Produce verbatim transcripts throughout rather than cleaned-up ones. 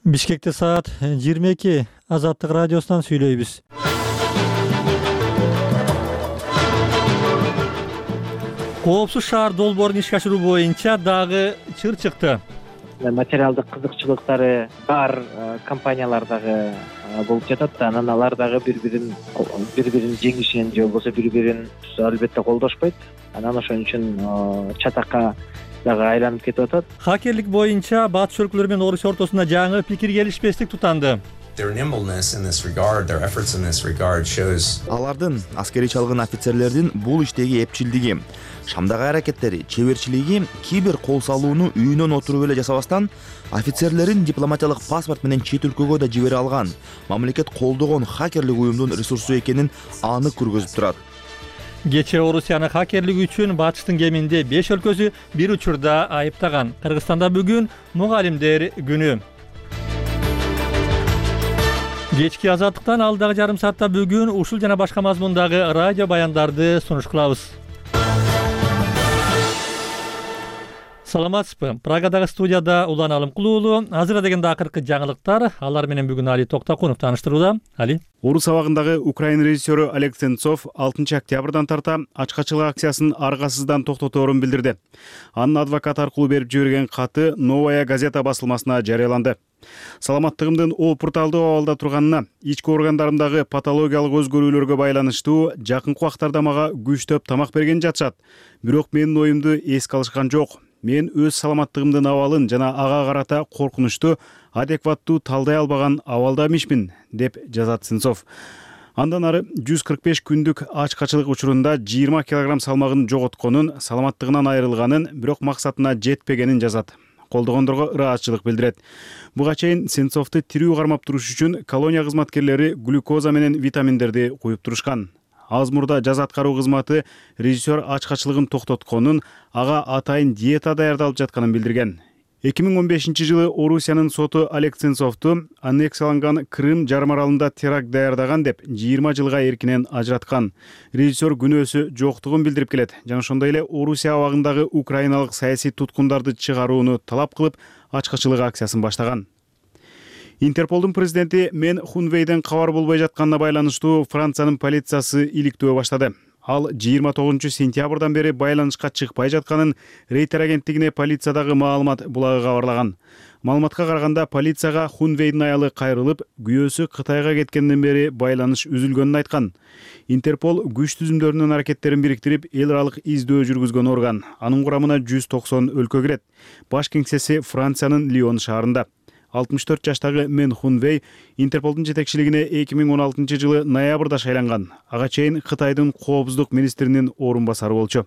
Бишкекте саат жыйырма эки. Азаттык радиосунан сүйлөйбүз. Коопсуз шаар долбоорун ишке ашыруу боюнча дагы чыр чыкты. Материалдык кызыкчылыктары бар компаниялар дагы болуп жатат. Анан алар дагы бири-бирин бири-бирин жеңишин же болбосо бири-бирин албетте колдошпойт. Анан ошон үчүн чатакка дагы айланып кетип атат. Хакерлик боюнча батыш өлкөлөр менен Орусия ортосунда жаңы пикир келишпестик тутанды. Алардын аскери чалгын офицерлердин бул иштеги эпчилдиги, Шамдагы аракеттери, чеберчилиги кээ бир кол салууну үйүнөн отуруп эле жасабастан, офицерлерин дипломатиялык паспорт менен чет өлкөгө да жибере алган, мамлекет колдогон хакерлик уюмдун ресурсу экенин анык көргөзүп турат. Кечээ Орусияны хакерлик үчүн батыштын кеминде беш өлкөсү бир учурда айыптаган. Кыргызстанда бүгүн мугалимдер күнү. Кечки азаттыктан алдагы жарым саатта бүгүн ушул жана башка мазмундагы радио баяндарды сунуш кылабыз. Саламатсызбы? Прагадагы студияда Улан Алымкулуулу. Азыр дегенде акыркы жаңылыктар. Алар менен бүгүн Али Токтокунов таныштырууда. Али. Орус абагындагы Украин режиссеру Олег Сенцов алтынчы октябрдан тарта ачкачылык акциясын аргасыздан токтоторун билдирди. Анын адвокат аркылуу берип жиберген каты Новая газета басылмасына жарыяланды. Саламаттыгымдын опурталдуу абалда турганына, ички органдарымдагы патологиялык өзгөрүүлөргө байланыштуу жакынкы убактарда мага күчтөп тамак берген жатышат. Бирок менин оюмду эске алышкан жок. Мен өз саламаттыгымдын абалын жана ага карата коркунучту адекваттуу талдай албаган абалда эмесмин, деп жазат Сенцов. Андан ары жүз кырк беш күндүк ачкачылык учурунда жыйырма килограмм салмагын жоготконун, саламаттыгынан айрылганын, бирок максатына жетпегенин жазат. Колдогондорго ыраазычылык билдирет. Буга чейин Сенцовду тирүү кармап туруш үчүн колония кызматкерлери глюкоза менен витаминдерди куюп турушкан. Аз мурда жаза аткаруу кызматы режиссер ачкачылыгын токтотконун, ага атайын диета даярдалып жатканын билдирген. эки миң он бешинчи жылы Орусиянын соту Олег Сенцовду аннексияланган Крым жарым аралында теракт даярдаган деп жыйырма жылга эркинен ажыраткан. Режиссер күнөөсү жоктугун билдирип келет. Жана ошондой эле Орусия абагындагы украиналык саясий туткундарды чыгарууну талап кылып, ачкачылык акциясын баштаган. Интерполдун президенти Мен Хунвейден кабар болбой жатканына байланыштуу Франциянын полициясы иликтөө баштады. Ал жыйырма тогузунчу сентябрдан бери байланышка чыкпай жатканын Рейтер агенттигине полициядагы маалымат булагы кабарлаган. Маалыматка караганда полицияга Хунвейдин аялы кайрылып, күйөөсү Кытайга кеткенден бери байланыш үзүлгөнүн айткан. Интерпол күч түзүмдөрүнүн аракеттерин бириктирип, эл аралык издөө жүргүзгөн орган. Анын курамына жүз токсон өлкө кирет. Баш кеңсеси Франциянын Лион шаарында. алтымыш төрт жаштагы Мен Хунвей Интерполдун жетекчилигине эки миң он алтынчы жылы ноябрда шайланган. Ага чейин Кытайдын коопсуздук министринин орун басары болчу.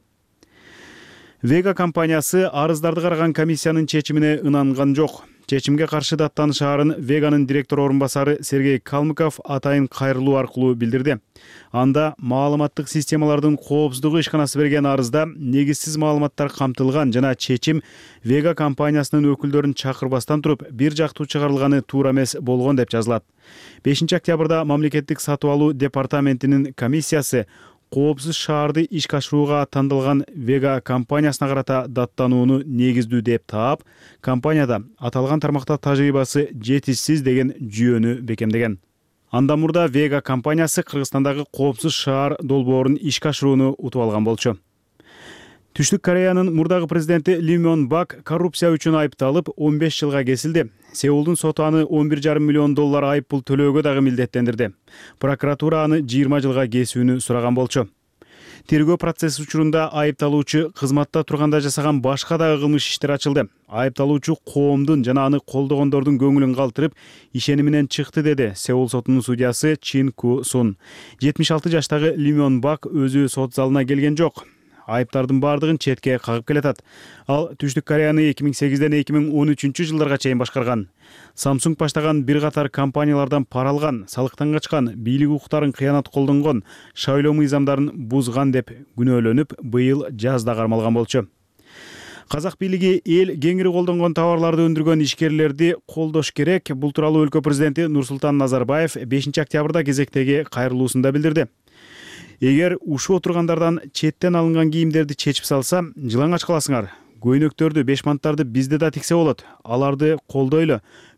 Вега компаниясы арыздарды караган комиссиянын чечимине ынанган жок. Чечимге каршы даттаныш арын Веганын директор орун басары Сергей Калмыков атайын кайрылуу аркылуу билдирди. Анда маалыматтык системалардын коопсуздугу ишканасы берген арызда негизсиз маалыматтар камтылган жана чечим Вега компаниясынын өкүлдөрүн чакырбастан туруп бир жактуу чыгарылганы туура эмес болгон деп жазылат. бешинчи октябрда мамлекеттик сатып алуу департаментинин комиссиясы коопсуз шаарды ишке ашырууга аттандырылган Вега компаниясына карата даттанууну негиздүү деп таап, компанияда аталган тармакта тажрыйбасы жетишсиз деген жүйөнү бекемдеген. Андан мурда Вега компаниясы Кыргызстандагы коопсуз шаар долбоорун ишке ашырууну утуп алган болчу. Түштүк Кореянын мурдагы президенти Ли Мён Бак коррупция үчүн айыпталып он беш жылга кесилди. Сеулдун соту аны он бир жарым миллион доллар айыппул төлөөгө дагы милдеттендирди. Прокуратура аны жыйырма жылга кесүүнү сураган болчу. Тергөө процесси учурунда айыпталуучу кызматта турганда жасаган башка дагы кылмыш иштер ачылды. Айыпталуучу коомдун жана аны колдогондордун көңүлүн калтырып, ишени менен чыкты, деди Сеул сотунун судьясы Чин Ку Сун. жетимиш алты жаштагы Ли Мён Бак өзү сот залына келген жок. Айыптардын бардыгын четке кагып келатат. Ал Түштүк Кореяны эки миң сегизден эки миң он үчүнчү жылдарга чейин башкарган. Samsung баштаган бир катар компаниялардан пара алган, салыктан качкан, бийлик укуктарын кыянат колдонгон, шайлоо мыйзамдарын бузган деп күнөөлөнүп, быйыл жазда кармалган болчу. Казак бийлиги эл кеңири колдонгон товарларды өндүргөн ишкерлерди колдош керек. Бул тууралуу өлкө президенти Нурсултан Назарбаев бешинчи октябрда кезектеги кайрылуусунда билдирди. Эгер ушул отургандардан четтен алынган кийимдерди чечип салса, жылаңач каласыңар. Көйнөктөрдү, бешманттарды бизде да тиксе болот. Аларды колдойлу.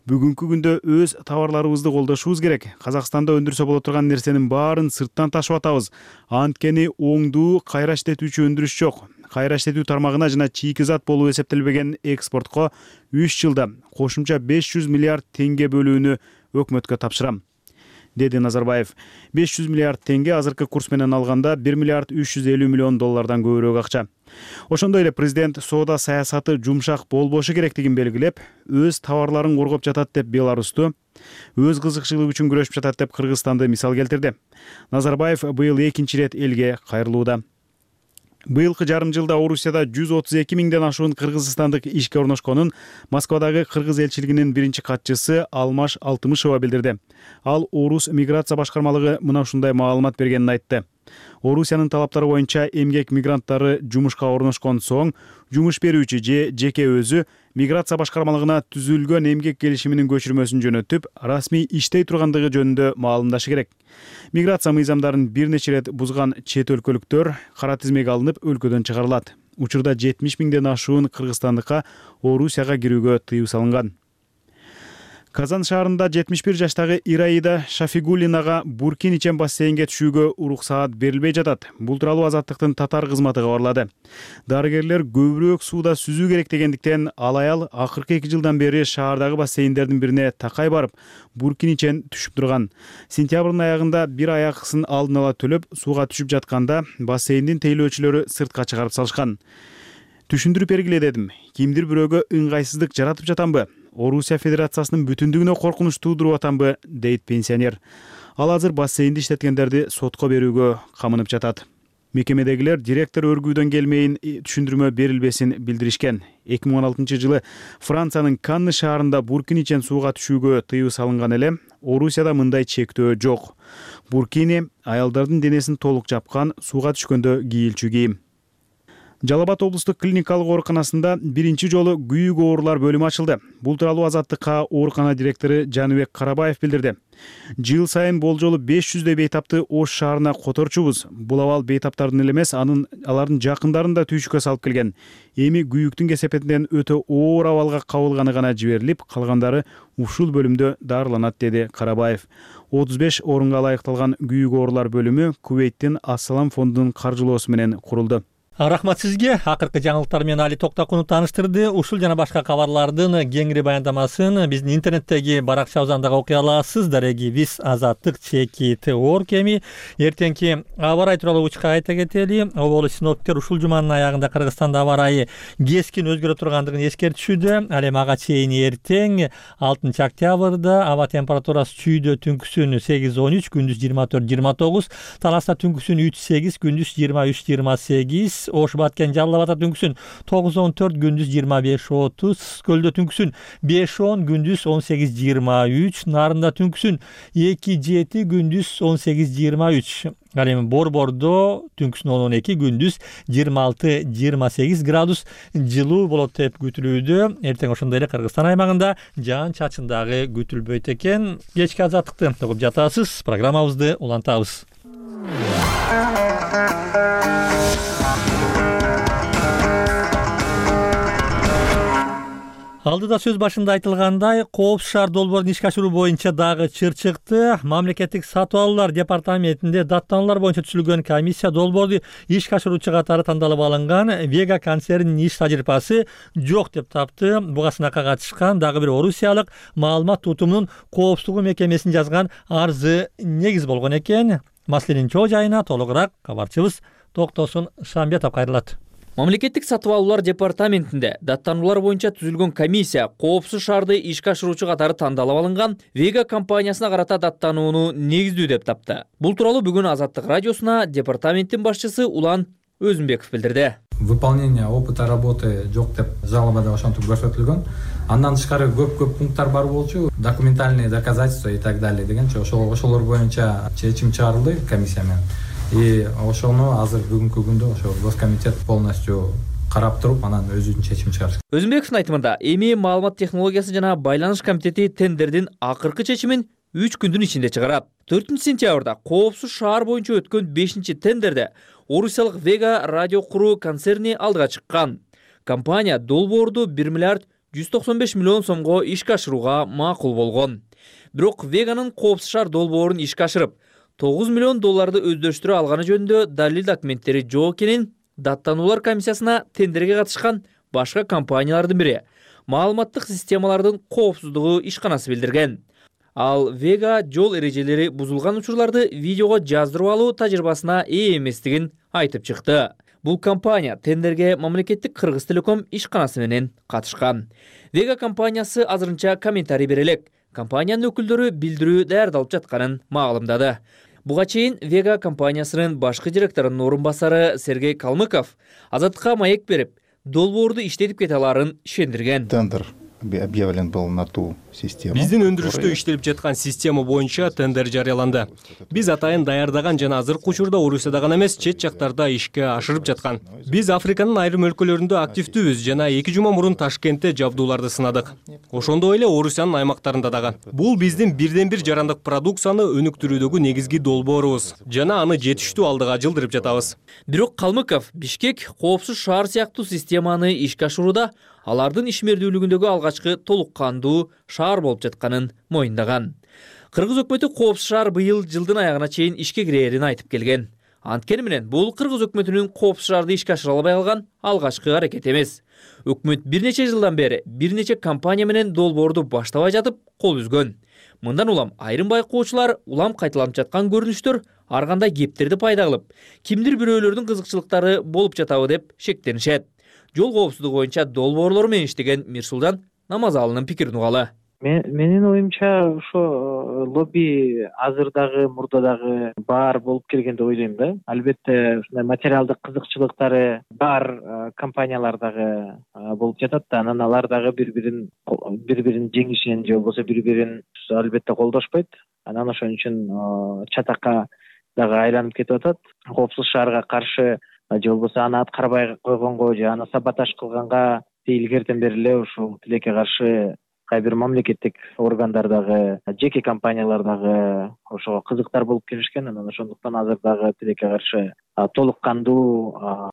Бүгүнкү күндө өз товарларыбызды колдошубуз керек. Казакстанда өндүрсө боло турган нерсенин баарын сырттан ташып атабыз. Анткени оңдуу кайра иштетүүчү өндүрүш жок. Кайра иштетүү тармагына жана чийки зат болуп эсептелбеген экспортко үч жылда кошумча беш жүз миллиард теңге бөлүүнү өкмөткө тапшырам, деди Назарбаев. беш жүз миллиард теңге азыркы курс менен алганда бир миллиард үч жүз элүү миллион доллардан көбүрөөк акча. Ошондой эле президент соода саясаты жумшак болбошу керектигин белгилеп, өз товарларын коргоп жатат деп Беларусту, өз кызыкчылыгы үчүн күрөшүп жатат деп Кыргызстанды мисал келтирди. Назарбаев быйыл экинчи рет элге кайрылууда. Быйылкы жарым жылда Орусияда жүз отуз эки миңден ашуун кыргызстандык ишке орношконун Москвадагы кыргыз элчилигинин биринчи катчысы Алмаш Алтымышева билдирди. Ал Орус миграция башкармалыгы мына ушундай маалымат бергенин айтты. Орусиянын талаптары боюнча эмгек мигранттары жумушка орношкон соң, жумуш берүүчү же жеке өзү миграция башкармалыгына түзүлгөн эмгек келишиминин көчүрмөсүн жөнөтүп, расмий иштей тургандыгы жөнүндө маалымдашы керек. Миграция мыйзамдарын бир нече ирет бузган чет өлкөлүктөр кара тизмеге алынып, өлкөдөн чыгарылат. Учурда жетимиш миңден ашуун кыргызстандыкка Орусияга кирүүгө тыюу салынган. Казан шаарында жетимиш бир жаштагы Ираида Шафигулинага Буркин-Ичем бассейнге түшүүгө уруксаат берилбей жатат. Бул тууралуу Азаттыктын татар кызматы кабарлады. Дарыгерлер көбүрөөк сууда сүзүү керек дегендиктен ал аял акыркы эки жылдан бери шаардагы бассейндердин бирине такай барып, Буркин-Ичен түшүп турган. Сентябрдын аягында бир аякысын алдын ала төлөп сууга түшүп жатканда бассейндин тейлөөчүлөрү сыртка чыгарып салышкан. Түшүндүрүп бергиле дедим. Кимдир бирөөгө ыңгайсыздык жаратып жатамбы? Орусия Федерациясынын бүтүндүгүнө коркунуч туудуруп атамбы, дейт пенсионер. Ал азыр бассейнди иштеткендерди сотко берүүгө камынып жатат. Мекемедегилер директор өргүүдөн келмейин түшүндүрмө берилбесин билдиришкен. эки миң он алтынчы жылы Франциянын Канны шаарында Буркин-Ичен сууга түшүүгө тыюу салынган эле, Орусияда мындай чектөө жок. Буркини аялдардын денесин толук жапкан, сууга түшкөндө кийилчү кийим. Жалал Абад облустук клиникалык ооруканасында биринчи жолу күйүк оорулар бөлүмү ачылды. Бул тууралуу Азаттыкка оорукана директору Жаныбек Карабаев билдирди. Жыл сайын болжолу беш жүздөй бейтапты Ош шаарына которчубуз. Бул абал бейтаптардын эле эмес, анын алардын жакындарын да түйшүккө салып келген. Эми күйүктүн кесепетинен өтө оор абалга кабылганы гана жиберилип, калгандары ушул бөлүмдө дарыланат, деди Карабаев. отуз беш орунга ылайыкталган күйүк оорулар бөлүмү Кувейттин Ассалам фондунун каржылоосу менен курулду. Рахмат сизге. Акыркы жаңылыктар менен Али Токтакунов тааныштырды. Ушул жана башка кабарлардын кеңири баяндамасын биздин интернеттеги баракчабыздан дагы окуй аласыз. Дареги биз азаттык чеки орг эми эртеңки аба ырайы тууралуу учка айта кетели. Оболу синоптиктер ушул жуманын аягында Кыргызстанда аба ырайы кескин өзгөрө тургандыгын эскертишүүдө. Ал эми ага чейин эртең алтынчы октябрда аба температурасы чүйдө түнкүсүн сегиз он үч, күндүз жыйырма төрт жыйырма тогуз, Таласта түнкүсүн үч сегиз, күндүз жыйырма үч жыйырма сегиз, Ош Баткен Жалал Абадта түнкүсүн тогуз он төрт, күндүз жыйырма беш отуз, Көлдө түнкүсүн беш он, күндүз он сегиз жыйырма үч, Нарында түнкүсүн эки жети, күндүз он сегиз жыйырма үч. Ал эми Борбордо түнкүсүн он он эки, күндүз жыйырма алты жыйырма сегиз градус жылуу болот деп күтүлүүдө. Эртең ошондой эле Кыргызстан аймагында жаан чачын дагы күтүлбөйт экен. Кечки азаттыкты угуп жатасыз. Программабызды улантабыз. Алдыда сөз башында айтылгандай, Коопсуз шаар долбоорун ишке ашыруу боюнча дагы чыр чыкты. Мамлекеттик сатып алуулар департаментинде даттануулар боюнча түзүлгөн комиссия долбоорду ишке ашыруучу катары тандалып алынган Вега концернинин иш тажрыйбасы жок деп тапты. Буга сынакка катышкан дагы бир орусиялык маалымат тутумунун коопсуздугу мекемесин жазган арызы негиз болгон экен. Маселенин чоо жайына толугураак кабарчыбыз Токтосун Шамбетов кайрылат. Мамлекеттик сатып алуулар департаментинде даттануулар боюнча түзүлгөн комиссия Коопсуз шаарды ишке ашыруучу катары тандалып алынган Вега компаниясына карата даттанууну негиздүү деп тапты. Бул тууралуу бүгүн Азаттык радиосуна департаменттин башчысы Улан Өзүнбеков билдирди. Выполнение опыта работы жок деп жалобада ошентип көрсөтүлгөн. Андан тышкары көп-көп пункттар бар болчу, документальные доказательства и так далее дегенче ошол ошолор боюнча чечим чыгарылды комиссия менен. И ошону азыр бүгүнкү күндө ошо Госкомитет полностью карап туруп, анан өзүнүн чечим чыгарыш. Өзүнбековдун айтымында, эми маалымат технологиясы жана байланыш комитети тендердин акыркы чечимин үч күндүн ичинде чыгарат. төртүнчү сентябрда Коопсуз шаар боюнча өткөн бешинчи тендерде орусиялык Вега радио куруу концерни алдыга чыккан. Компания долбоорду бир миллиард жүз токсон беш миллион сомго ишке ашырууга макул болгон. Бирок Веганын коопсуз шаар долбоорун ишке ашырып, тогуз миллион долларды өздөштүрө алганы жөнүндө далил документтери жок экенин даттануулар комиссиясына тендерге катышкан башка компаниялардын бири маалыматтык системалардын коопсуздугу ишканасы билдирген. Ал Вега жол эрежелери бузулган учурларды видеого жаздырып алуу тажрыйбасына ээ эместигин айтып чыкты. Бул компания тендерге мамлекеттик Кыргыз Телеком ишканасы менен катышкан. Вега компаниясы азырынча комментарий бере элек. Компаниянын өкүлдөрү билдирүү даярдалып жатканын маалымдады. Буга чейин Вега компаниясынын башкы директорунун орун басары Сергей Калмыков Азаттыкка маек берип, долбоорду иштетип кете аларын ишендирген. Тендер объявлен был на ту систему. Биздин өндүрүштө иштелип жаткан система боюнча тендер жарыяланды. Биз атайын даярдаган жана азыркы учурда Орусияда гана эмес, чет жактарда ишке ашырып жаткан. Биз Африканын айрым өлкөлөрүндө активдүүбүз жана эки жума мурун Ташкентте жабдууларды сынадык. Ошондой эле Орусиянын аймактарында дагы. Бул биздин бирден бир жарандык продукцияны өнүктүрүүдөгү негизги долбоорубуз жана аны жетиштүү алдыга жылдырып жатабыз. Бирок Калмыков Бишкек коопсуз шаар сыяктуу системаны ишке ашырууда алардын ишмердүүлүгүндөгү алгачкы толук кандуу шаар болуп жатканын моюндаган. Кыргыз өкмөтү коопсуз шаар быйыл жылдын аягына чейин ишке кирерин айтып келген. Анткени менен бул Кыргыз өкмөтүнүн коопсуз шаарды ишке ашыра албай калган алгачкы аракети эмес. Өкмөт бир нече жылдан бери бир нече компания менен долбоорду баштабай жатып кол үзгөн. Мындан улам айрым байкоочулар улам кайталанып жаткан көрүнүштөр ар кандай кептерди пайда кылып, кимдир бирөөлөрдүн кызыкчылыктары болуп жатабы деп шектенишет. Жол коопсуздугу боюнча долбоорлор менен иштеген Мирсултан Намазалынын пикирин угалы. Менин оюмча ошо лобби азыр дагы мурда дагы бар болуп келген деп ойлойм да. Албетте ушундай материалдык кызыкчылыктары бар компаниялар дагы болуп жатат да, анан алар дагы бири-бирин бири-бирин жеңишин же болбосо бири-бирин албетте колдошпойт. Анан ошон үчүн чатакка дагы айланып кетип атат. Коопсуз шаарга каршы же болбосо аны аткарбай койгонго же аны саботаж кылганга илгертен бери эле ушул тилекке каршы кайбир мамлекеттик органдар дагы, жеке компаниялар дагы ошого кызыктар болуп келишкен. Анан ошондуктан азыр дагы тилекке каршы толук кандуу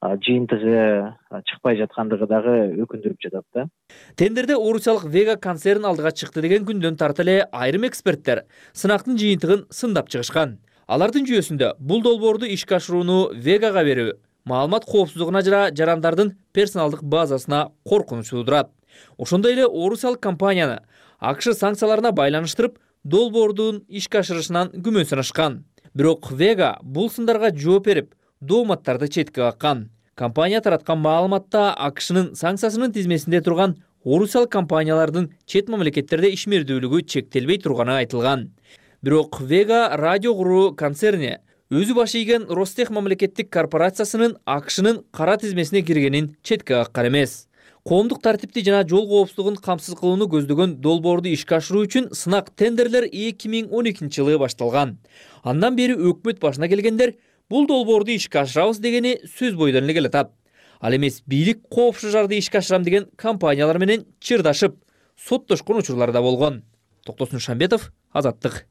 жыйынтыгы чыкпай жаткандыгы дагы өкүндүрүп жатат да. Тендерде орусиялык Вега концерн алдыга чыкты деген күндөн тарта эле айрым эксперттер сынактын жыйынтыгын сындап чыгышкан. Алардын жүйөсүндө бул долбоорду ишке ашырууну Вегага берүү маалымат коопсуздугуна жана жарандардын персоналдык базасына коркунуч туудурат. Ошондой эле орусиялык компанияны АКШ санкцияларына байланыштырып, долбоордун ишке ашырышынан күмөн санашкан. Бирок Вега бул сындарга жооп берип, дооматтарды четке каккан. Компания тараткан маалыматта АКШнын санкциясынын тизмесинде турган орусиялык компаниялардын чет мамлекеттерде ишмердүүлүгү чектелбей турганы айтылган. Бирок Вега радио куруу концерни өзү баш ийген Ростех мамлекеттик корпорациясынын АКШнын кара тизмесине киргенин четке каккан эмес. Коомдук тартипти жана жол коопсуздугун камсыз кылууну көздөгөн долбоорду ишке ашыруу үчүн сынак тендерлер эки миң он экинчи жылы башталган. Андан бери өкмөт башына келгендер бул долбоорду ишке ашырабыз дегени сөз бойдон эле келатат. Ал эмес бийлик коопсуз шаарды ишке ашырам деген компаниялар менен чырдашып, соттошкон учурлар да болгон. Токтосун Шамбетов, Азаттык.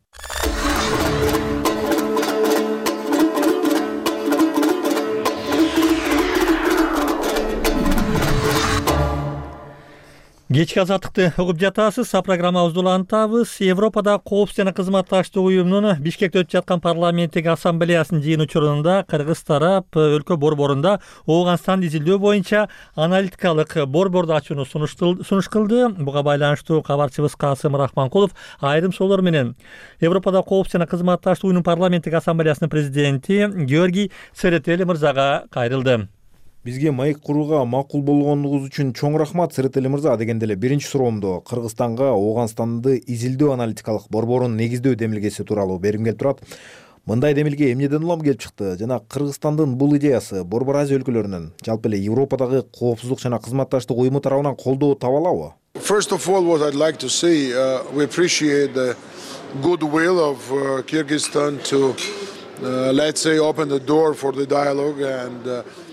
Кечки азаттыкты угуп жатасыз. Программабызды улантабыз. Европада коопсуз жана кызматташтык уюмунун Бишкекте өтүп жаткан парламенттик ассамблеясынын жыйын учурунда кыргыз тарап өлкө борборунда Ооганстанды изилдөө боюнча аналитикалык борборду ачууну сунуш кылды. Буга байланыштуу кабарчыбыз Касым Рахманкулов айрым суроолор менен Европада коопсуз жана кызматташтык уюмунун парламенттик ассамблеясынын президенти Георгий Церетели мырзага кайрылды. Бизге маек курууга макул болгондугуңуз үчүн чоң рахмат, Церетели мырза. Дегенде эле биринчи суроомду Кыргызстанга Ооганстанды изилдөө аналитикалык борборун негиздөө демилгеси тууралуу бергим келип турат. Мындай демилге эмнеден улам келип чыкты жана Кыргызстандын бул идеясы Борбор Азия өлкөлөрүнүн, жалпы эле Европадагы коопсуздук жана кызматташтык уюму тарабынан колдоо таба алабы? First of all, what I'd like to say, uh, we appreciate the goodwill of uh, Kyrgyzstan to, uh, let's say, open the door for the dialogue and uh,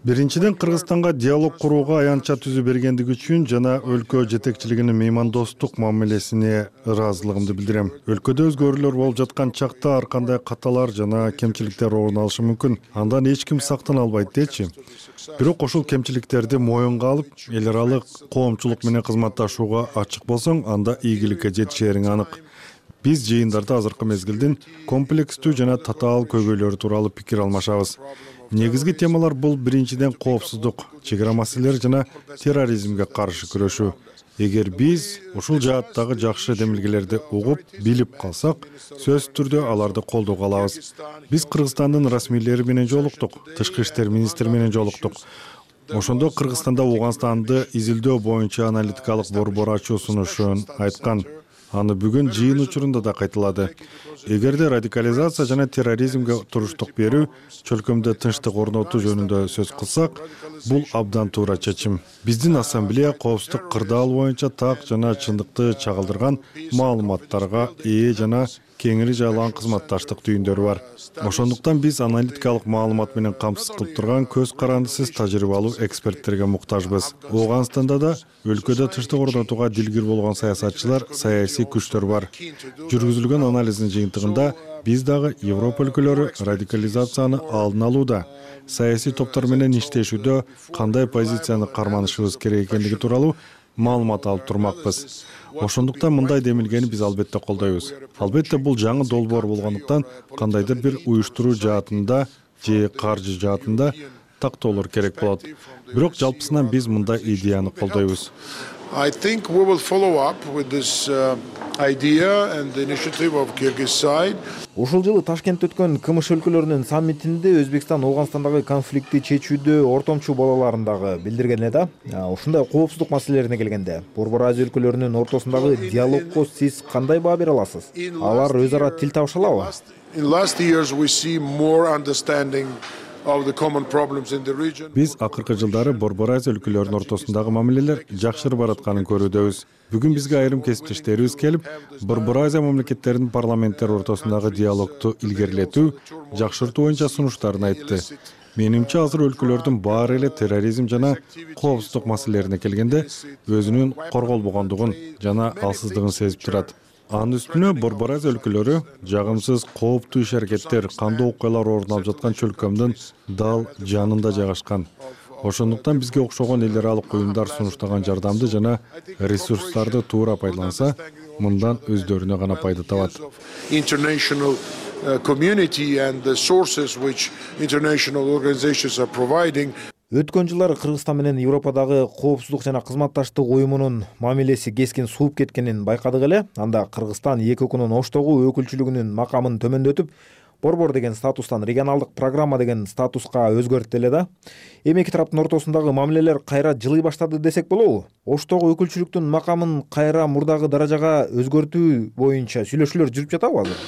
Биринчиден, Кыргызстанга диалог курууга аянтча түзүү бергендиги үчүн жана өлкө жетекчилигинин меймандостук мамилесине ыраазылыгымды билдирем. Өлкөдө өзгөрүүлөр болуп жаткан чакта ар кандай каталар жана кемчиликтер орун алышы мүмкүн. Андан эч ким сактана албайт дечи. Бирок ошол кемчиликтерди моюнга алып, эл аралык коомчулук менен кызматташууга ачык болсоң, анда ийгиликке жетишериң анык. Биз жыйындарда азыркы мезгилдин комплекстүү жана татаал көйгөйлөрү тууралуу пикир алмашабыз. Негизги темалар бул биринчиден коопсуздук, чек ара маселелери жана терроризмге каршы күрөшүү. Эгер биз ушул жааттагы жакшы демилгелерди угуп, билип калсак, сөзсүз түрдө аларды колдоого алабыз. Биз Кыргызстандын расмийлери менен жолуктук, тышкы иштер министри менен жолуктук. Ошондо Кыргызстанда Ооганстанды изилдөө боюнча аналитикалык борбор ачуу сунушун айткан. Аны бүгүн жыйын учурунда да кайталады. Эгерде радикализация жана терроризмге туруштук берүү, чөлкөмдө тынчтык орнотуу жөнүндө сөз кылсак, бул абдан туура чечим. Биздин ассамблея коопсуздук кырдаал боюнча так жана чындыкты чагылдырган маалыматтарга ээ жана кеңири жайылган кызматташтык түйүндөрү бар. Ошондуктан биз аналитикалык маалымат менен камсыз кылып турган көз карандысыз тажрыйбалуу эксперттерге муктажбыз. Ооганстанда да өлкөдө тынчтык орнотууга дилгир болгон саясатчылар, саясий күчтөр бар. Жүргүзүлгөн анализдин жыйынтыгында биз дагы Европа өлкөлөрү радикализацияны алдын алууда, саясий топтор менен иштешүүдө кандай позицияны карманышыбыз керек экендиги тууралуу маалымат алып турмакпыз. Ошондуктан мындай демилгени биз албетте колдойбуз. Албетте бул жаңы долбоор болгондуктан кандайдыр бир уюштуруу жаатында же каржы жаатында тактоолор керек болот. Бирок жалпысынан биз мындай идеяны колдойбуз. I think we will follow up with this uh, idea and the initiative of Kyrgyz side. Ушул жылы Ташкентте өткөн КМШ өлкөлөрүнүн саммитинде Өзбекстан Ооганстандагы конфликтти чечүүдө ортомчу бололарын дагы билдирген эле. Ушундай коопсуздук маселелерине келгенде, Борбор Азия өлкөлөрүнүн ортосундагы диалогко сиз кандай баа бере аласыз? Алар өз ара тил табыша алабы? In last years we see more understanding of the common problems in the region. Биз акыркы жылдары Борбор Азия өлкөлөрүнүн ортосундагы мамилелер жакшырып баратканын көрүүдөбүз. Бүгүн бизге айрым кесиптештерибиз келип, Борбор Азия мамлекеттеринин парламенттери ортосундагы диалогду илгерилетүү, жакшыртуу боюнча сунуштарын айтты. Менимче азыр өлкөлөрдүн баары эле терроризм жана коопсуздук маселелерине келгенде өзүнүн корголбогондугун жана алсыздыгын сезип турат. Анын үстүнө Борбор Азия өлкөлөрү жагымсыз кооптуу иш-аракеттер, кандуу окуялар орун алып жаткан чөлкөмдүн дал жанында жайгашкан. Ошондуктан бизге окшогон эл аралык уюмдар сунуштаган жардамды жана ресурстарды туура пайдаланса, мындан өздөрүнө гана пайда табат. International community and the sources which international organizations are providing. Өткөн жылдары Кыргызстан менен Европадагы коопсуздук жана кызматташтык уюмунун мамилеси кескин сууп кеткенин байкадык эле. Анда Кыргызстан эки укунун Оштогу өкүлчүлүгүнүн макамын төмөндөтүп, борбор деген статустан регионалдык программа деген статуска өзгөрттү эле да. Эми эки тараптын ортосундагы мамилелер кайра жылый баштады десек болобу? Оштогу өкүлчүлүктүн макамын кайра мурдагы даражага өзгөртүү боюнча сүйлөшүүлөр жүрүп жатабы азыр?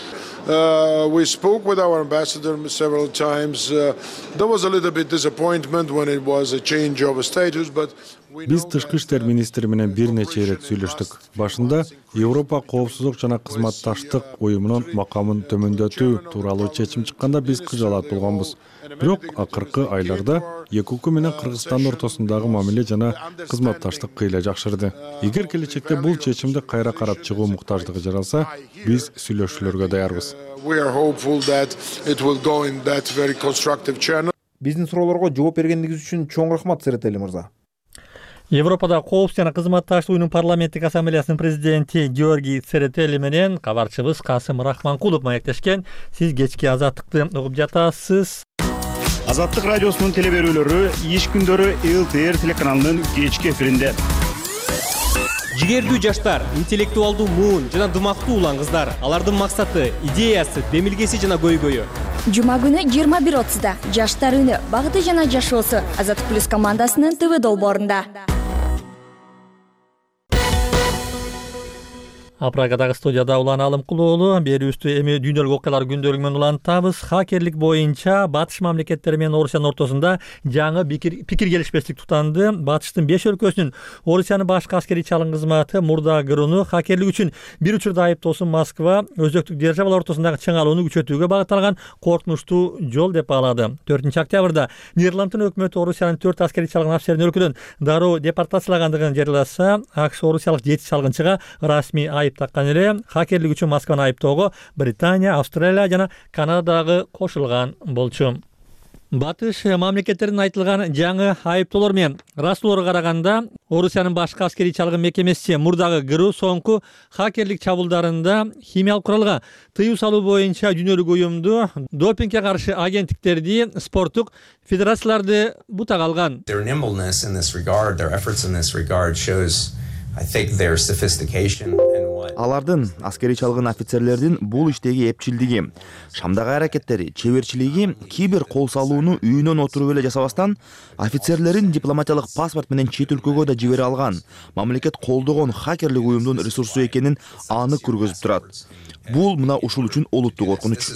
Uh, we spoke with our ambassador several times. Uh, there was a little bit disappointment when it was a change of status, but Биз тышкы иштер министри менен бир нече ирет сүйлөштүк. Башында Европа коопсуздук жана кызматташтык уюмунун макамын төмөндөтүү тууралуу чечим чыкканда биз кыжалат болгонбуз. Бирок акыркы айларда эки укум менен Кыргызстандын ортосундагы мамиле жана кызматташтык кыйла жакшырды. Эгер келечекте бул чечимди кайра карап чыгуу муктаждыгы жаралса, биз сүйлөшүүлөргө даярбыз. We are hopeful that it will go in that very constructive channel. Биздин суроолорго жооп бергениңиз үчүн чоң рахмат, Церетели мырза. Европада коопсуздук жана кызматташтык уюмунун парламенттик ассамблеясынын президенти Георгий Церетели менен кабарчыбыз Касым Рахманкулов маектешкен. Сиз кечки Азаттыкты угуп жатасыз. Азаттык радиосунун теле берүүлөрү иш күндөрү эл ти эр телеканалынын кечки эфиринде. Жигердүү жаштар, интеллектуалдуу муун жана дымактуу улан кыздар, алардын максаты, идеясы, демилгеси жана көйгөйү. Жума күнү жыйырма бир отузда жаштар үнү багыты жана жашоосу Азаттык плюс командасынын ТВ долбоорунда. Прагадагы студияда Улан Алымкулуулу берүүбүздү эми дүйнөлүк окуялар күндөлүгү менен улантабыз. Хакерлик боюнча Батыш мамлекеттери менен Орусиянын ортосунда жаңы пикир келишпестик тутанды. Батыштын беш өлкөсүнүн Орусиянын башкы аскерий чалгын кызматы мурда ГРУну хакерлик үчүн бир учурда айыптоосун Москва өзөктүк державалар ортосундагы чыңалууну күчөтүүгө багытталган коркунучтуу жол деп баалады. төртүнчү октябрда Нидерланддын өкмөтү Орусиянын төрт аскерий чалгын офицерин өлкөдөн дароо депортациялагандыгын жарыяласа, АКШ орусиялык жети чалгынчыга расмий айып таккан эле. Хакерлик үчүн Москваны айыптоого Британия, Австралия жана Канададагы кошулган болчу. Батыш мамлекеттеринин айтылган жаңы айыптоолор менен ырастууларга караганда, Орусиянын башкы аскерий чалгын мекемеси мурдагы ГРУ соңку хакерлик чабуулдарында химиялык куралга тыюу салуу боюнча дүйнөлүк уюмду, допингге каршы агенттиктерди, спорттук федерацияларды бутак алган. Their nimbleness in this regard, their efforts in this regard shows, I think, their sophistication and what Алардын аскерий чалгын офицерлердин бул иштеги эпчилдиги, Шамдагы аракеттери, чеберчилиги кибер кол салууну үйүнөн отуруп эле жасабастан, офицерлерин дипломатиялык паспорт менен чет өлкөгө да жибере алган, мамлекет колдогон хакерлик уюмдун ресурсу экенин анык көргөзүп турат. Бул мына ушул үчүн олуттуу коркунуч.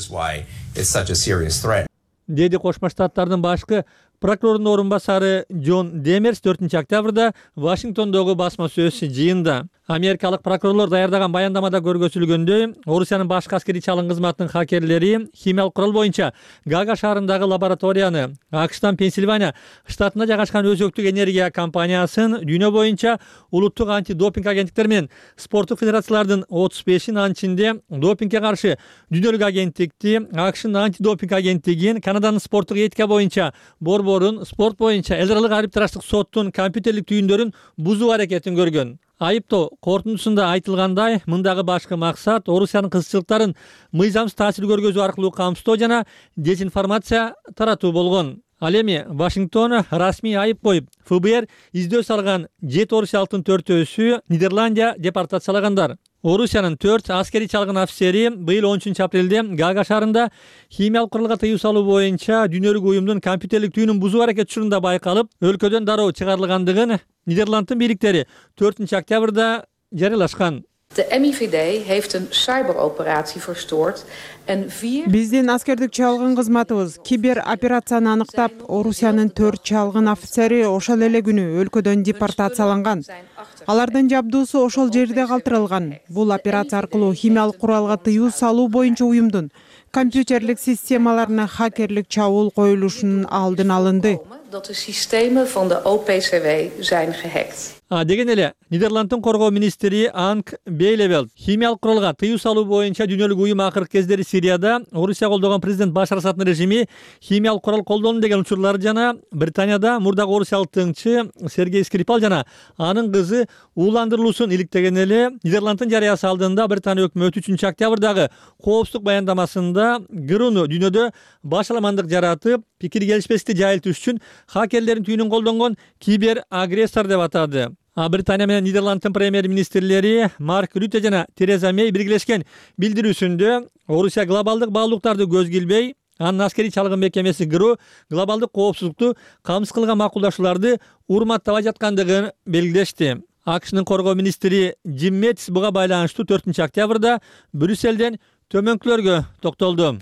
Деди Кошмо Штаттардын башкы прокурорунун орун басары Джон Демерс төртүнчү октябрда Вашингтондогу басма сөз жыйында америкалык прокурорлор даярдаган баяндамада көргөзүлгөндөй, Орусиянын башкы аскерий чалгын кызматынын хакерлери химиялык курал боюнча Гага шаарындагы лабораторияны, АКШтан Пенсильвания штатында жайгашкан өзөктүк энергия компаниясын, дүйнө боюнча улуттук антидопинг агенттиктер менен спорттук федерациялардын отуз бешин, анын ичинде допингге каршы дүйнөлүк агенттикти, АКШнын антидопинг агенттигин, Канаданын спорттук этика боюнча борборун, спорт боюнча эл аралык арбитраждык соттун компьютерлик түйүндөрүн бузуу аракетин көргөн. Айыптоо корутундусунда айтылгандай, мындагы башкы максат Орусиянын кызыкчылыктарын мыйзамсыз таасир көргөзүү аркылуу камсыздоо жана дезинформация таратуу болгон. Ал эми Вашингтон расмий айып коюп, ФБР издөө салган жети орусиялыктын төртөөсү Нидерландия депортациялагандар. Орусиянын төрт аскерий чалгын офицери быйыл он үчүнчү апрелде Гага шаарында химиялык куралга тыюу салуу боюнча дүйнөлүк уюмдун компьютерлик түйүнүн бузуу аракети учурунда байкалып, өлкөдөн дароо чыгарылгандыгын Нидерланддын бийликтери төртүнчү октябрда жарыялашкан. De M I V D heeft een cyberoperatie verstoord en vier... Биздин аскердик чалгын кызматыбыз кибер операцияны аныктап, Орусиянын төрт чалгын офицери ошол эле күнү өлкөдөн депортацияланган. Алардын жабдуусу ошол жерде калтырылган. Бул операция аркылуу химиялык куралга тыюу салуу боюнча уюмдун компьютерлик системаларына хакерлик чабуул коюлушунун алдын алынды. Dat de systemen van de O P C W zijn gehackt. Деген эле Нидерланддын коргоо министри Анк Бейлевелд химиялык куралга тыюу салуу боюнча дүйнөлүк уюм акыркы кездери Сирияда Орусия колдогон президент Башар Асаддын режими химиялык курал колдону деген учурлар жана Британияда мурдагы орусиялык тыңчы Сергей Скрипал жана анын кызы ууландырылуусун иликтеген эле. Нидерланддын жарыясы алдында Британия өкмөтү үчүнчү октябрдагы коопсуздук баяндамасында ГРУну дүйнөдө башаламандык жаратып, пикир келишпестикти жайылтуу үчүн хакерлердин түйүнүн колдонгон кибер агрессор деп атады. А Британия менен Нидерланддын премьер-министрлери Марк Рюте жана Тереза Мей биргелешкен билдирүүсүндө Орусия глобалдык баалуулуктарды көз килбей, анын аскерий чалгын мекемеси ГРУ глобалдык коопсуздукту камсыз кылган макулдашууларды урматтабай жаткандыгын белгилешти. АКШнын коргоо министри Джим Мэтис буга байланыштуу төртүнчү октябрда Брюсселден төмөнкүлөргө токтолду.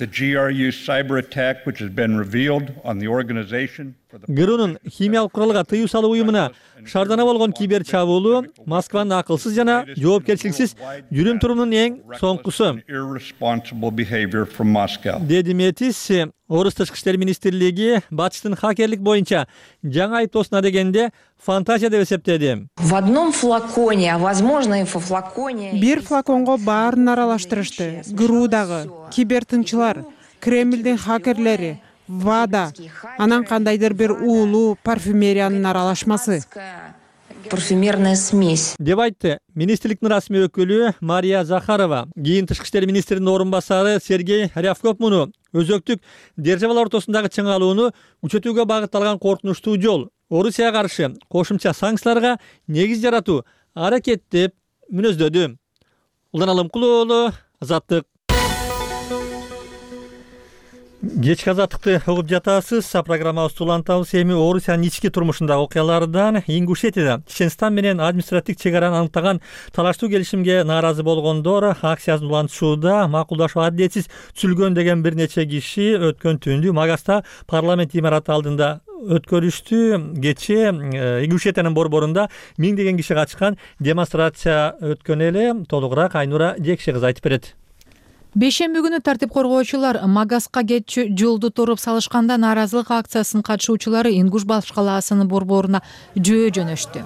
ГРУнун химиялык куралга тыюу салуу уюмуна шаардана болгон кибер чабуулу Москванын акылсыз жана жоопкерчиликсиз жүрүм турумунун эң соңкусу, деди Метис. Орус тышкы иштер министрлиги Батыштын хакерлик боюнча жаңы айыптоосуна дегенде фантазия деп эсептеди. В одном флаконе, а возможно и во флаконе... Бир флаконго баарын аралаштырышты. ГРУдагы кибертыңчылар, Кремлдин хакерлери, ВАДА, анан кандайдыр бир уулуу парфюмериянын аралашмасы. Парфюмерная смесь. Деп айтты министрликтин расмий өкүлү Мария Захарова. Кийин тышкы иштер министринин орун басары Сергей Рявков муну өзөктүк державалар ортосундагы чыңалууну күчөтүүгө багытталган коркунучтуу жол, Орусияга каршы кошумча санкцияларга негиз жаратуу аракет деп мүнөздөдү. Улан Алымкулуу, Азаттык. Кечки азаттыкты угуп жатасыз. Программабызды улантабыз. Эми Орусиянын ички турмушундагы окуялардан Ингушетияда Чеченстан менен административдик чек араны аныктаган талаштуу келишимге нааразы болгондор акциясын улантышууда макулдашуу адилетсиз түзүлгөн деген бир нече киши өткөн түндү Магаста парламент имараты алдында өткөрүштү. Кечээ Ингушетиянын борборунда миңдеген киши катышкан демонстрация өткөн эле. Толугураак Айнура Жекше кызы айтып берет. Бейшемби күнү тартип коргоочулар Магаска кетчү жолду торуп салышканда нааразылык акциясынын катышуучулары Ингуш баш калаасынын борборуна жөө жөнөштү.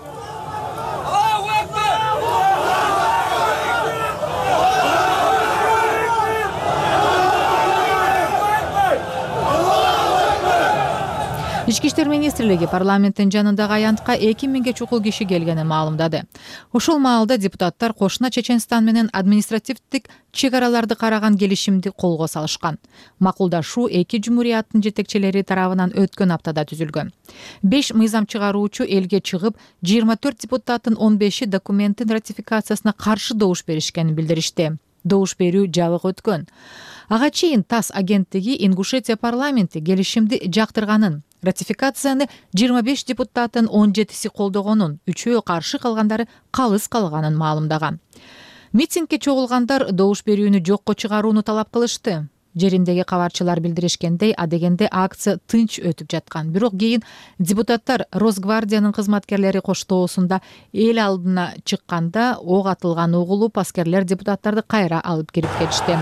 Ички иштер министрлиги парламенттин жанындагы аянтка эки миңге чукул киши келгенин маалымдады. Ошол маалда депутаттар кошуна Чеченстан менен административдик чек араларды караган келишимди колго салышкан. Макулдашуу эки жумурияттын жетекчилери тарабынан өткөн аптада түзүлгөн. беш мыйзам чыгаруучу элге чыгып, жыйырма төрт депутаттын он беши документтин ратификациясына каршы добуш беришкенин билдиришти. Добуш берүү жабык өткөн. Ага чейин ТАСС агенттиги Ингушетия парламенти келишимди жактырганын, ратификацияны жыйырма беш депутаттын он жетиси колдогонун, үчөө каршы калгандары калыс калганын маалымдаган. Митингге чогулгандар добуш берүүнү жокко чыгарууну талап кылышты. Жериндеги кабарчылар билдиришкендей, адегенде акция тынч өтүп жаткан. Бирок кийин депутаттар Росгвардиянын кызматкерлери коштоосунда эл алдына чыкканда ок атылган угулуп, аскерлер депутаттарды кайра алып кирип кетишти.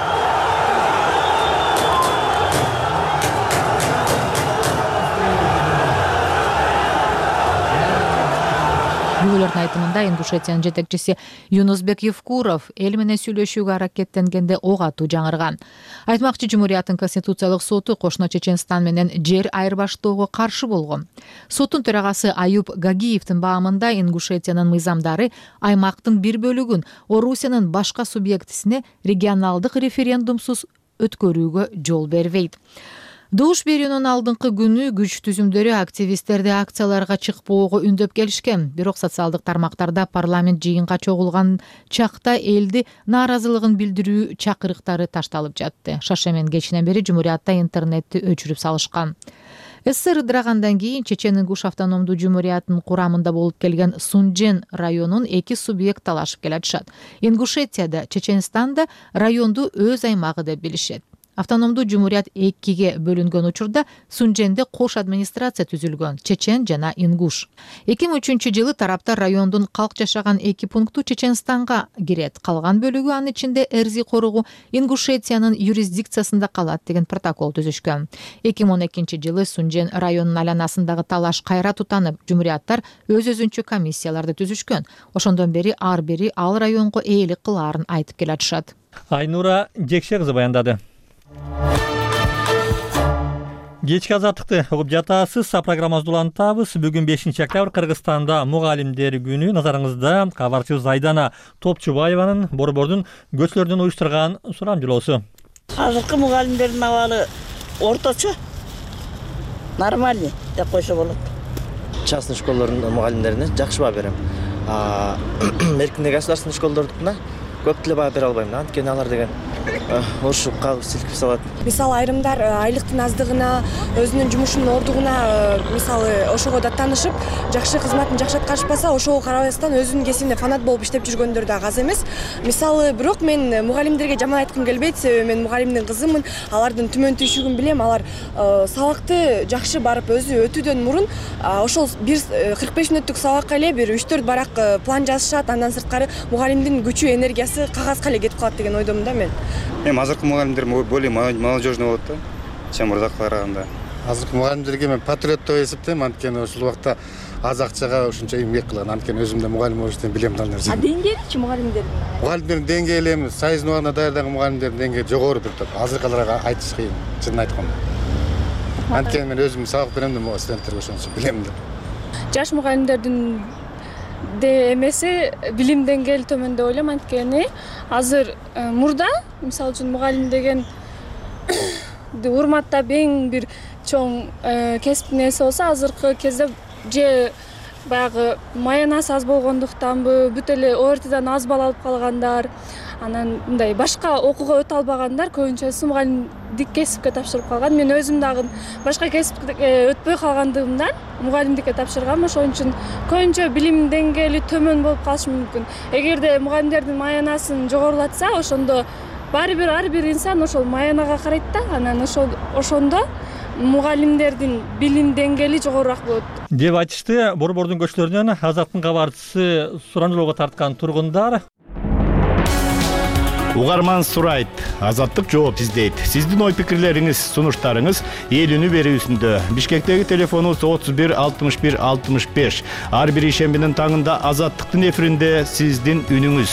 Күбөлөрдүн айтымында Ингушетиянын жетекчиси Юнусбек Евкуров эл менен сүйлөшүүгө аракеттенгенде ок атуу жаңырган. Айтмакчы, Жумурияттын Конституциялык соту кошуна Чеченстан менен жер айырбаштоого каршы болгон. Соттун төрагасы Аюб Гагиевдин баамында Ингушетиянын мыйзамдары аймактын бир бөлүгүн Орусиянын башка субъектисине регионалдык референдумсуз өткөрүүгө жол бербейт. Добуш берүүнүн алдыңкы күнү күч түзүмдөрү активисттерди акцияларга чыкпоого үндөп келишкен. Бирок социалдык тармактарда парламент жыйынга чогулган чакта элди нааразылыгын билдирүү чакырыктары ташталып жатты. Шашамен кечинен бери Жумуриятта интернетти өчүрүп салышкан. СССР ыдырагандан кийин Чечен Ингуш автономдуу жумуриятынын курамында болуп келген Сунжен районун эки субъект талашып келатышат. Ингушетияда, Чеченстанда районду өз аймагы деп билишет. Автономдуу жумурият экиге бөлүнгөн учурда Сунженде кош администрация түзүлгөн, Чечен жана Ингуш. эки миң үчүнчү жылы тараптар райондун калк жашаган эки пункту Чеченстанга кирет, калган бөлүгү анын ичинде Эрзи коругу Ингушетиянын юрисдикциясында калат деген протокол түзүшкөн. эки миң он экинчи жылы Сунжен районунун айланасындагы талаш кайра тутанып, жумурияттар өз өзүнчө комиссияларды түзүшкөн. Ошондон бери ар бири ал районго ээлик кылаарын айтып келатышат. Айнура Жекше кызы баяндады. Кечки азаттыкты угуп жатасыз. Программабызды улантабыз. Бүгүн бешинчи октябрь Кыргызстанда мугалимдер күнү. Назарыңызда кабарчыбыз Айдана Топчубаеванын борбордун көчөлөрдөн уюштурган сурамжылоосу. Азыркы мугалимдердин абалы орточо, нормальный деп койсо болот. Частный школдордун мугалимдерине жакшы баа берем. Эркиндеги государственный школдордукуна көп деле баа бере албайм. Анткени алар деген ошуп калып силкип салат. Мисалы айрымдар айлыктын аздыгына, өзүнүн жумушунун ордугуна, мисалы ошого даттанышып, жакшы кызматын жакшы аткарышпаса, ошого карабастан өзүнүн кесибинде фанат болуп иштеп жүргөндөр да аз эмес. Мисалы, бирок мен мугалимдерге жаман айткым келбейт, себеби мен мугалимдин кызымын, алардын түмөн түйшүгүн билем, алар сабакты жакшы барып өзү өтүүдөн мурун ошол бир кырк беш мүнөттүк сабакка эле бир үч төрт барак план жазышат, андан сырткары мугалимдин күчү, энергиясы кагазга эле кетип калат деген ойдомун да мен. Эми азыркы мугалимдер более молодежный болот да, чем мурдакыга караганда. Азыркы мугалимдерге мен патриот деп эсептейм, анткени ошол убакта аз акчага ушунча эмгек кылган, анткени өзүм да мугалим болуп иштеп билем да нерсе. А деңгээличи мугалимдердин? Мугалимдердин деңгээли эми союз убагына даярдаган мугалимдердин деңгээли жогору бир топ. Азыркыларга айтыш кыйын, чынын айтканда. Анткени мен өзүм сабак берем да студенттерге, ошон үчүн билем да. Жаш мугалимдердин де эмеси билим деңгээли төмөн деп ойлойм, анткени азыр мурда мисалы үчүн мугалим деген урматтап эң бир чоң кесиптин ээси болсо, азыркы кезде же баягы маянасы аз болгондуктанбы, бүт эле ОРТдан аз балл алып калгандар, анан мындай башка окууга өтө албагандар көбүнчөсү мугалимдик кесипке тапшырып калган. Мен өзүм дагы башка кесипке өтпөй калгандыгымдан мугалимдикке тапшыргам. Ошон үчүн көбүнчө билим деңгээли төмөн болуп калышы мүмкүн. Эгерде мугалимдердин маянасын жогорулатса, ошондо баары бир ар бир инсан ошол маянага карайт да. Анан ошол ошондо мугалимдердин билим деңгээли жогорураак болот деп айтышты. Борбордун көчөлөрүнөн Азаттын кабарчысы сурануулоого тарткан тургундар. Угарман сурайт, Азаттык жооп издейт. Сиздин ой пикирлериңиз, сунуштарыңыз эл үнү берүүсүндө. Бишкектеги телефонубуз отуз бир алтымыш бир алтымыш беш. Ар бир ишембинин таңында Азаттыктын эфиринде сиздин үнүңүз.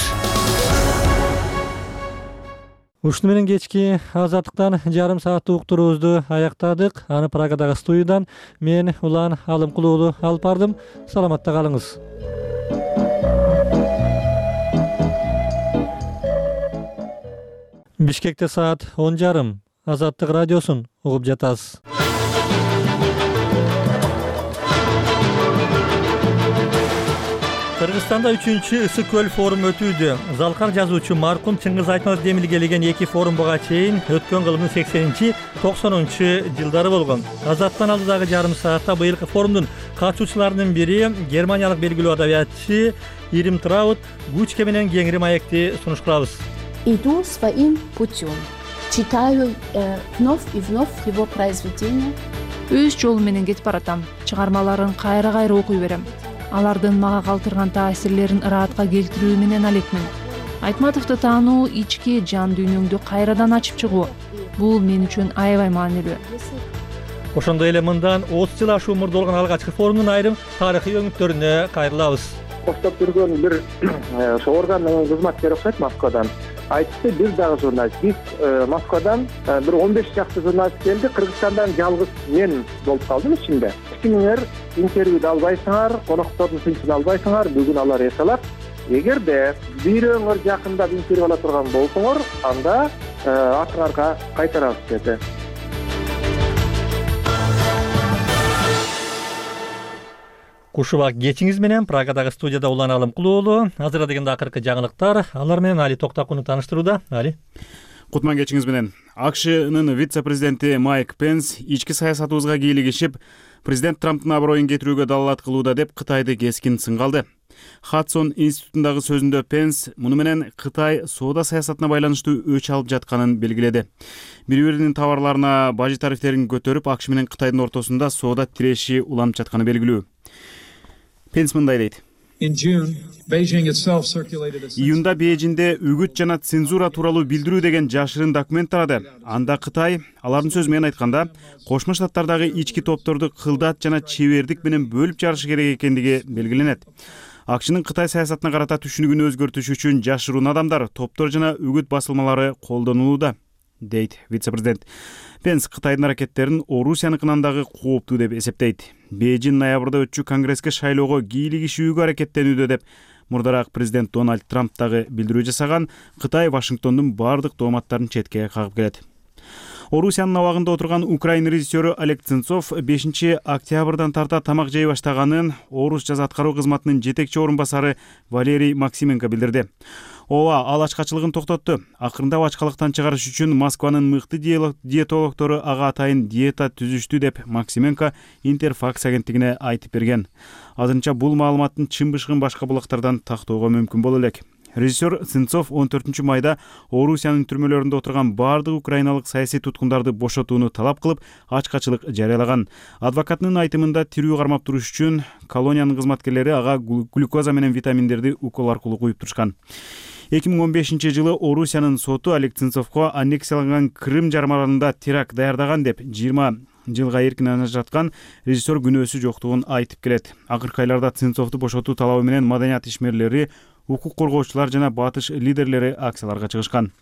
Ушуну менен кечки Азаттыктан жарым сааттык уктуруубузду аяктадык. Аны Прагадагы студиядан мен Улан Алымкулуу уулу алып бардым. Саламатта калыңыз. Бишкекте саат он жарым. Азаттык радиосун угуп жатасыз. Кыргызстанда үчүнчү ысык көл форум өтүүдө. Залкар жазуучу маркум Чыңгыз Айтматов демилгелеген эки форум буга чейин өткөн кылымдын сексенинчи токсонунчу жылдары болгон. Азаттан алдыдагы жарым саатта быйылкы форумдун катышуучуларынын бири германиялык белгилүү адабиятчы Ирим Траут Гучке менен кеңири маекти сунуштурабыз. Иду своим путем. Читаю вновь и вновь его произведения. Өз жолу менен кетип баратам. Чыгармаларын кайра-кайра окуй берем. Алардын мага калтырган таасирлерин ыраатка келтирүү менен алекмин. Айтматовду таануу ички жан дүйнөңдү кайрадан ачып чыгуу. Бул мен үчүн аябай маанилүү. Ошондой эле мындан отуз жыл ашуу мурда болгон алгачкы форумдун айрым тарыхый өңүттөрүнө кайрылабыз. Коштоп жүргөн бир ошо органдын кызматкери окшойт Москвадан. Айтты бир дагы журналист. Биз Москвадан бир он беш жакшы журналист келди. Кыргызстандан жалгыз мен болуп калдым ичинде. Кимиңер интервью албайсыңар, коноктордун тынчын албайсыңар, бүгүн алар эсалат. Эгерде бирөөңөр жакындап интервью ала турган болсоңор, анда атыңарга кайтарабыз деди. Кушубак кечиңиз менен Прагадагы студияда Улан Алымкулуу уулу. Азыр дегенде акыркы жаңылыктар. Алар менен Али Токтакуну тааныштырууда. Али. Кутман кечиңиз менен. АКШнын вице-президенти Майк Пенс ички саясатыбызга кийлигишип, президент Трамптын аброюн кетирүүгө далалат кылууда деп Кытайды кескин сынга алды. Хадсон институтундагы сөзүндө Пенс муну менен Кытай соода саясатына байланыштуу өч алып жатканын белгиледи. Бири-биринин товарларына бажы тарифтерин көтөрүп, АКШ менен Кытайдын ортосунда соода тиреши уланып жатканы белгилүү. Пенс мындай дейт. Июнда Бейжиңде үгүт жана цензура тууралуу билдирүү деген жашырын документ тарады. Анда Кытай, алардын сөзү менен айтканда, Кошмо Штаттардагы ички топторду кылдат жана чебердик менен бөлүп жарышы керек экендиги белгиленет. АКШнын Кытай саясатына карата түшүнүгүн өзгөртүш үчүн жашыруун адамдар, топтор жана үгүт басылмалары колдонулууда, дейт вице-президент. Пенс Кытайдын аракеттерин Орусияныкынан дагы кооптуу деп эсептейт. Бейжиң ноябрда өтчү конгресске шайлоого кийлигишүүгө аракеттенүүдө деп мурдараак президент Дональд Трамп дагы билдирүү жасаган. Кытай Вашингтондун бардык дооматтарын четке кагып келет. Орусиянын абагында отурган украин режиссеру Олег Сенцов бешинчи октябрдан тарта тамак жей баштаганын Орус жаза аткаруу кызматынын жетекчи орун басары Валерий Максименко билдирди. Ооба, ал ачкачылыгын токтотту. Акырында ачкалыктан чыгарыш үчүн Москванын мыкты диетологдору ага атайын диета түзүштү деп Максименко Интерфакс агенттигине айтып берген. Азырынча бул маалыматтын чын бышкын башка булактардан тактоого мүмкүн боло элек. Режиссер Сенцов он төртүнчү майда Орусиянын түрмөлөрүндө отурган бардык украиналык саясий туткундарды бошотууну талап кылып, ачкачылык жарыялаган. Адвокатынын айтымында тирүү кармап туруш үчүн колониянын кызматкерлери ага глюкоза менен витаминдерди укол аркылуу куюп турушкан. эки миң он бешинчи жылы Орусиянын соту Олег Сенцовго аннексияланган Крым жармаларында теракт даярдаган деп жыйырма жылга эркин жаткан режиссер күнөөсү жоктугун айтып келет. Акыркы айларда Сенцовду бошотуу талабы менен маданият ишмерлери, укук коргоочулар жана батыш лидерлери акцияларга чыгышкан.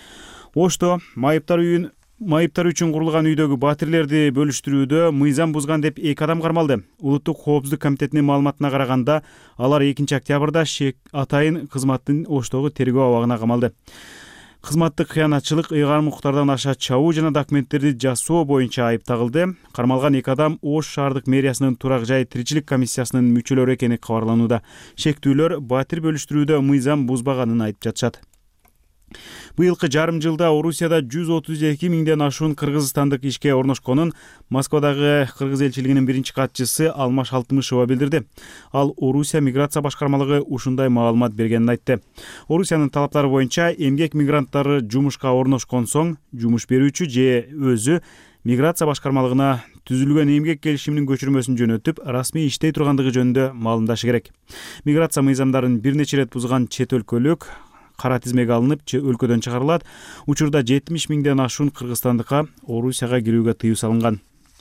Ошто майыптар үйүн майыптар үчүн курулган үйдөгү батирлерди бөлүштүрүүдө мыйзам бузган деп эки адам кармалды. Улуттук коопсуздук комитетинин маалыматына караганда, алар экинчи октябрда Шек Атайын кызматтын Оштогу тергөө абагына камалды. Кызматтык кыянатчылык, ыйгарым укуктардан аша чабуу жана документтерди жасоо боюнча айып тагылды. Кармалган эки адам Ош шаардык мэриясынын турак жай тиричилик комиссиясынын мүчөлөрү экени кабарланууда. Шектүүлөр батир бөлүштүрүүдө мыйзам бузбаганын айтып жатышат. Быйылкы жарым жылда Орусияда жүз отуз эки миңден ашуун кыргызстандык ишке орношконун Москвадагы кыргыз элчилигинин биринчи катчысы Алмаш Алтымышева билдирди. Ал Орусия миграция башкармалыгы ушундай маалымат бергенин айтты. Орусиянын талаптары боюнча эмгек мигранттары жумушка орношкон соң жумуш берүүчү же өзү миграция башкармалыгына түзүлгөн эмгек келишиминин көчүрмөсүн жөнөтүп, расмий иштей тургандыгы жөнүндө маалымдашы керек. Миграция мыйзамдарын бир нече ирет бузган чет өлкөлүк кара тизмеге алынып, өлкөдөн чыгарылат. Учурда жетимиш миңден ашуун кыргызстандыкка Орусияга кирүүгө тыюу салынган.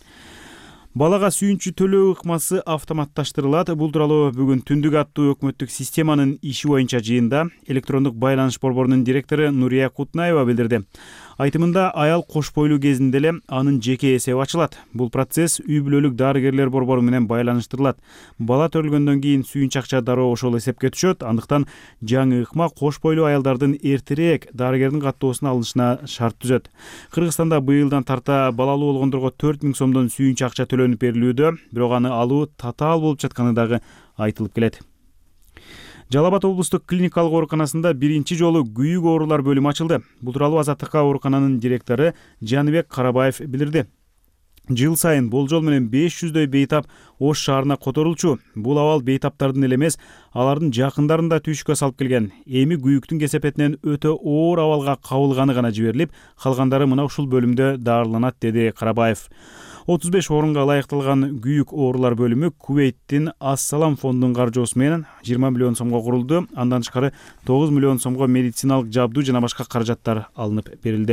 Балага сүйүнчү төлөө ыкмасы автоматташтырылат. Бул тууралуу бүгүн түндүк аттуу өкмөттүк системанын иши боюнча жыйында электрондук байланыш борборунун директору Нурия Кутнаева билдирди. Айтымында аял кош бойлуу кезинде эле анын жеке эсеби ачылат. Бул процесс үй бүлөлүк дарыгерлер борбору менен байланыштырылат. Бала төрөлгөндөн кийин сүйүнчү акча дароо ошол эсепке түшөт. Андыктан жаңы ыкма кош бойлуу аялдардын эртерээк дарыгердин каттоосуна алынышына шарт түзөт. Кыргызстанда быйылдан тарта балалуу болгондорго төрт миң сомдон сүйүнчү акча төлөнүп берилүүдө, бирок аны алуу татаал болуп жатканы дагы айтылып келет. Жалал Абад облустук клиникалык ооруканасында биринчи жолу күйүк оорулар бөлүмү ачылды. Бул тууралуу Азаттыкка оорукананын директору Жаныбек Карабаев билдирди. Жыл сайын болжол менен беш жүздөй бейтап Ош шаарына которулчу. Бул абал бейтаптардын эле эмес, алардын жакындарын да түйшүккө салып келген. Эми күйүктүн кесепетинен өтө оор абалга кабылганы гана жиберилип, калгандары мына ушул бөлүмдө дарыланат, деди Карабаев. отуз беш орунга ылайыкталган күйүк оорулар бөлүмү Кувейттин Ас-Салам фондунун каржоосу менен жыйырма миллион сомго курулду. Андан тышкары тогуз миллион сомго медициналык жабдуу жана башка каражаттар алынып берилди.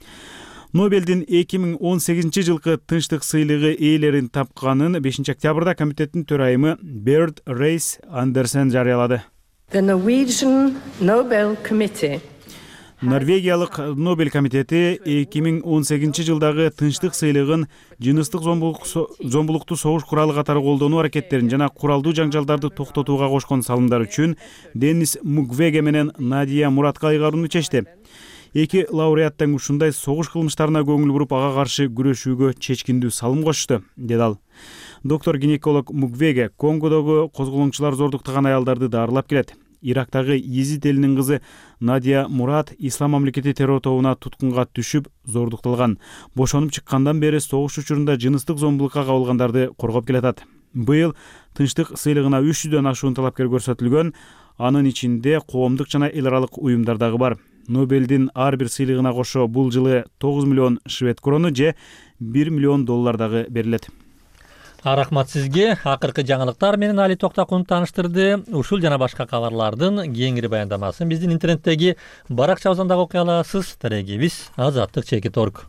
Нобелдин эки миң он сегизинчи жылкы тынчтык сыйлыгы ээлерин тапканын бешинчи октябрда комитеттин төрайымы Берд Рейс Андерсен жарыялады. The Norwegian Nobel Committee Норвегиялык Нобель комитети эки миң он сегизинчи жылдагы тынчтык сыйлыгын жыныстык зомбулукту согуш куралы катары колдонуу аракеттерин жана куралдуу жаңжалдарды токтотууга кошкон салымдар үчүн Денис Муквеге менен Надия Муратка ыйгарууну чечти. Эки лауреат тең ушундай согуш кылмыштарына көңүл буруп, ага каршы күрөшүүгө чечкиндүү салым кошушту, деди ал. Доктор гинеколог Муквеге Конгодогу козголоңчулар зордуктаган аялдарды дарылап келет. Ирактагы Езид элинин кызы Надия Мурат Ислам мамлекети террор тобуна туткунга түшүп зордукталган. Бошонуп чыккандан бери согуш учурунда жыныстык зомбулукка кабылгандарды коргоп келатат. Быйыл тынчтык сыйлыгына үч жүздөн ашуун талапкер көрсөтүлгөн. Анын ичинде коомдук жана эл аралык уюмдар дагы бар. Нобелдин ар бир сыйлыгына кошо бул жылы тогуз миллион швед крону же бир миллион доллар дагы берилет. Рахмат сизге. Акыркы жаңылыктар менен Али Токтакунов тааныштырды. Ушул жана башка кабарлардын кеңири баяндамасын биздин интернеттеги баракчабыздан дагы окуй аласыз. Тарегибиз азаттык чекит точка орг.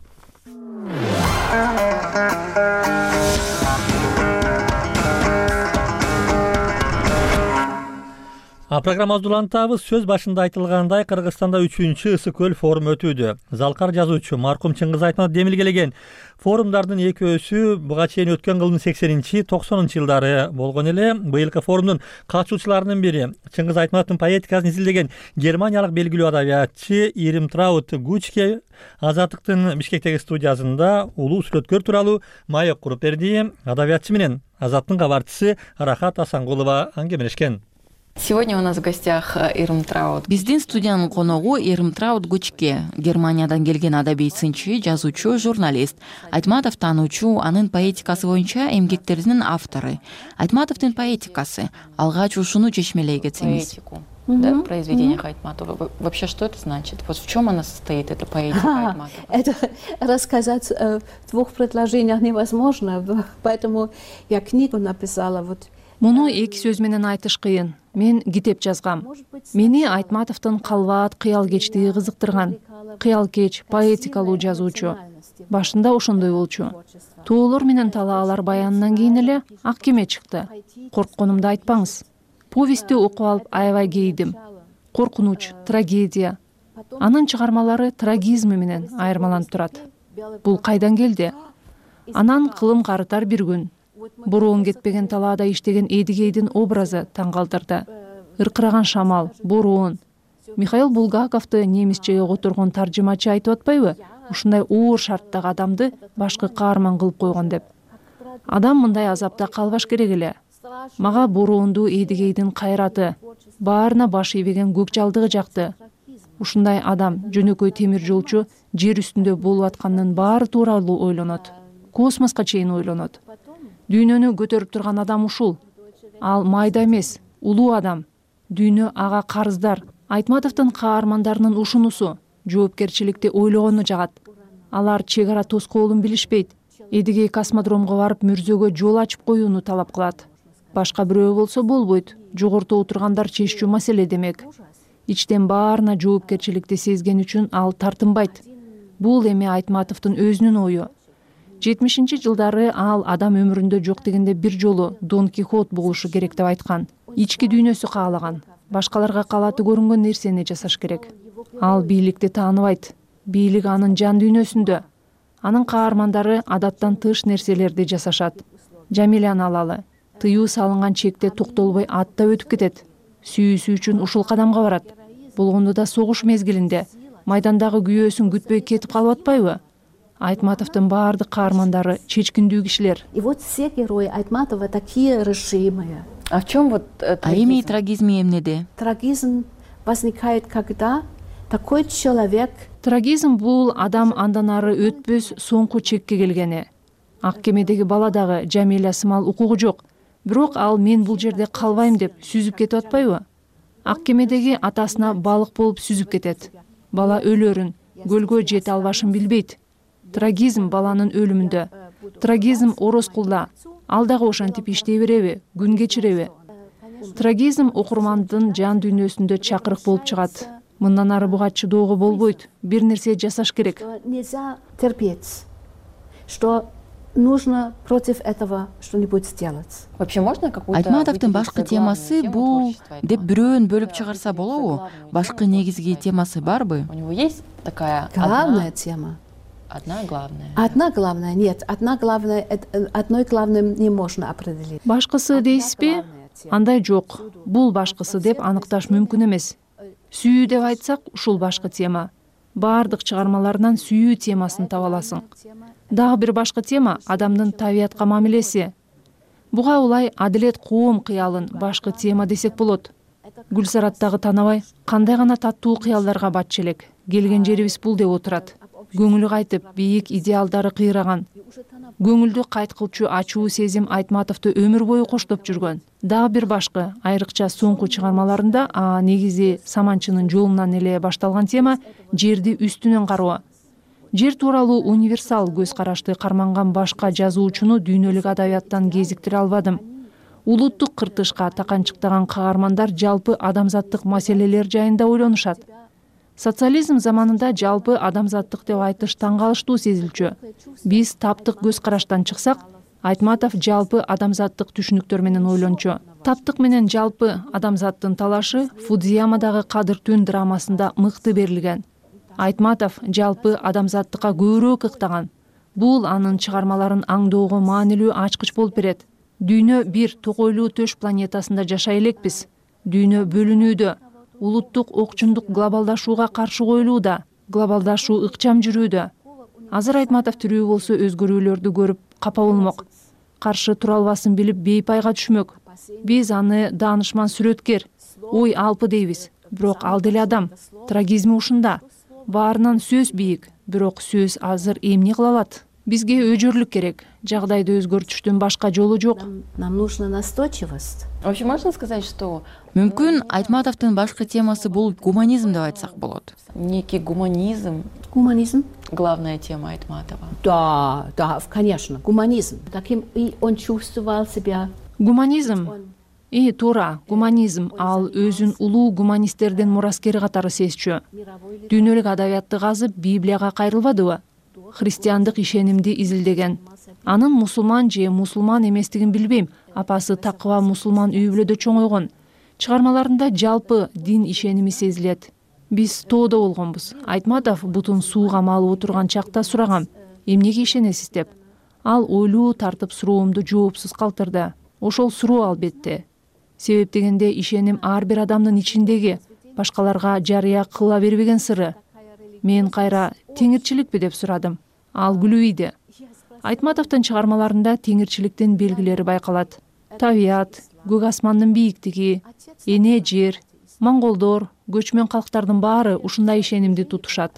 А программабызды улантабыз. Сөз башында айтылгандай, Кыргызстанда үчүнчү Ысык көл форуму өтүүдө. Залкар жазуучу маркум Чыңгыз Айтматов демилгелеген. Форумдардын экөөсү буга чейин өткөн кылымдын сексенинчи токсонунчу жылдары болгон эле. Быйылкы форумдун катышуучуларынын бири Чыңгыз Айтматовдун поэтикасын изилдеген германиялык белгилүү адабиятчы Ирмтраут Гучке Азаттыктын Бишкектеги студиясында улуу сүрөткөр тууралуу маек куруп берди. Адабиятчы менен Азаттын кабарчысы Рахат Асангулова аңгемелешкен. Сегодня у нас в гостях Ирмтраут. Биздин студиянын коногу Ирмтраут Гучке, Германиядан келген адабий сынчы, жазуучу, журналист. Айтматов таануучу, анын поэтикасы боюнча эмгектеринин автору. Айтматовдун поэтикасы алгач ушуну чечмелей кетсеңиз. Поэтику. Да, произведение mm-hmm. Айтматова. Вообще, что это значит? Вот в чем она состоит, эта поэтика Айтматова? Это рассказать в двух предложениях невозможно, поэтому я книгу написала вот. Муну эки сөз менен айтыш кыйын. Мен китеп жазгам. Мени Айтматовдун калбаат кыялкечтиги кызыктырган. Кыялкеч, поэтикалуу жазуучу. Башында ошондой болчу. Тоолор менен талаалар баянынан кийин эле ак кеме чыкты. Коркконумду айтпаңыз. Повестти окуп алып аябай кейдим. Коркунуч, трагедия. Анын чыгармалары трагизми менен айырмаланып турат. Бул кайдан келди? Анан кылым карытар бир күн. Бороон кетпеген талаада иштеген Эдигейдин образы таң калтырды. Ыркыраган шамал, бороон. Михаил Булгаковду немисчеге которгон таржымачы айтып атпайбы? Ушундай оор шарттагы адамды башкы каарман кылып койгон деп. Адам мындай азапта калбаш керек эле. Мага бороонду Эдигейдин кайраты, баарына баш ийбеген көк жалдыгы жакты. ушундай адам, жөнөкөй темир жолчу жер үстүндө болуп атканынын баары тууралуу ойлонот, космоско чейин ойлонот. Дүйнөнү көтөрүп турган адам ушул. Ал майда эмес, улуу адам. Дүйнө ага карыздар. Айтматовдун каармандарынын ушунусу жоопкерчиликти ойлогону жагат. Алар чек ара тоскоолун билишпейт. Эдигей космодромго барып мөрзөгө жол ачып коюуну талап кылат. Башка бирөө болсо болбойт. Жогоруда отургандар чечүү маселе демек. Ичтен баарына жоопкерчиликти сезген үчүн ал тартынбайт. Бул эми Айтматовдун өзүнүн ою. жетимишинчи жылдары ал адам өмүрүндө жок дегенде бир жолу Дон Кихот болушу керек деп айткан. Ички дүйнөсү каалаган. Башкаларга калаты көрүнгөн нерсени жасаш керек. Ал бийликти тааныбайт. Бийлик анын жан дүйнөсүндө. Анын каармандары адаттан тыш нерселерди жасашат. Жамиляны алалы. Тыюу салынган чекте токтолбой атта өтүп кетет. Сүйүүсү үчүн ушул кадамга барат. Болгондо да согуш мезгилинде майдандагы күйөөсүн күтпөй кетип калып атпайбы? Айтматовдун баардык каармандары чечкиндүү кишилер. И вот все герои Айтматова такие решимые. А в чем вот трагизм? А эми трагизм эмнеде? Трагизм возникает, когда такой человек... Трагизм бул адам андан ары өтпөс соңку чекке келгени. Ак кемедеги бала дагы Жамиля сымал укугу жок. Бирок ал мен бул жерде калбайм деп сүзүп кетип атпайбы? Ак кемедеги атасына балык болуп сүзүп кетет. Бала өлөрүн, көлгө жете албашын билбейт. Трагизм баланын өлүмүндө. Трагизм Ороскулда. Ал дагы ошентип иштей береби, күн кечиреби? Трагизм окурмандын жан дүйнөсүндө чакырык болуп чыгат. Мындан ары буга чыдоого болбойт. Бир нерсе жасаш керек. Нельзя терпеть, что нужно против этого что-нибудь сделать. Вообще можно какую-то... Айтматовдун башкы темасы бул деп бирөөн бөлүп чыгарса болобу? Башкы негизги темасы барбы? У него есть такая главная тема? Одна главная. Одна главная, нет. Одна главная, одной главной не можно определить. Башкысы дейсизби? Андай жок. Бул башкысы деп аныкташ мүмкүн эмес. Сүйүү деп айтсак, ушул башкы тема. Бардык чыгармаларынан сүйүү темасын таба аласың. Дагы бир башкы тема адамдын табиятка мамилеси. Буга улай адилет коом кыялын башкы тема десек болот. Гүлсараттагы Танабай кандай гана таттуу кыялдарга батчу элек. Келген жерибиз бул деп отурат. Көңүлү кайтып, бийик идеалдары кыйраган. Көңүлдү кайткылчу ачуу сезим Айтматовду өмүр бою коштоп жүргөн. Дагы бир башкы, айрыкча соңку чыгармаларында, а негизи Саманчынын жолунан эле башталган тема жерди үстүнөн кароо. Жер тууралуу универсал көз карашты карманган башка жазуучуну дүйнөлүк адабияттан кезиктире албадым. Улуттук кыртышка таканчыктаган каармандар жалпы адамзаттык маселелер жайында ойлонушат. Социализм заманында жалпы адамзаттык деп айтыш таң калыштуу сезилчү. Биз таптык көз караштан чыксак, Айтматов жалпы адамзаттык түшүнүктөр менен ойлончу. Таптык менен жалпы адамзаттын талашы Фудзиямадагы Кадыр түн драмасында мыкты берилген. Айтматов жалпы адамзаттыкка көбүрөөк ыктаган. Бул анын чыгармаларын аңдоого маанилүү ачкыч болуп берет. Дүйнө бир токойлуу төш планетасында жашай элекпиз. Дүйнө бөлүнүүдө. Улуттук окчундук глобалдашууга каршы коюлууда, глобалдашуу ыкчам жүрүүдө. Азыр Айтматов тирүү болсо өзгөрүүлөрдү көрүп капа болмок. Каршы тура албасын билип бейпайга түшмөк. Биз аны даанышман сүрөткер, ой алпы дейбиз. Бирок ал деле адам. Трагизми ушунда. Баарынан сөз бийик, бирок сөз азыр эмне кыла алат? Бизге өжөрлүк керек. Жагдайды өзгөртүштүн башка жолу жок. Нам нужна настойчивость. Вообще можно сказать, что мүмкүн Айтматовдун башкы темасы бул гуманизм деп айтсак болот. Некий гуманизм. Гуманизм? Главная тема Айтматова. Да, да, конечно, гуманизм. Таким и он чувствовал себя. Гуманизм. И туура, гуманизм ал өзүн улуу гуманисттердин мураскери катары сезчү. Дүйнөлүк адабиятты казып Библияга кайрылбадыбы? Христиандык ишенимди изилдеген. Анын мусулман же мусулман эместигин билбейм. Апасы такыба мусулман үй бүлөдө чоңойгон. Чыгармаларында жалпы дин ишеними сезилет. Биз тоодо болгонбуз. Айтматов бутун сууга малып отурган чакта сурагам: эмнеге ишенесиз деп. Ал ойлуу тартып суроомду жоопсуз калтырды. Ошол суроо албетте. Себеп дегенде ишеним ар бир адамдын ичиндеги, башкаларга жарыя кыла бербеген сыры. Мен кайра теңирчиликпи деп сурадым. Ал күлүүйдү. Айтматовдун чыгармаларында теңирчиликтин белгилери байкалат. Табият, көк асмандын бийиктиги, эне жер, монголдор, көчмөн калктардын баары ушундай ишенимди тутушат.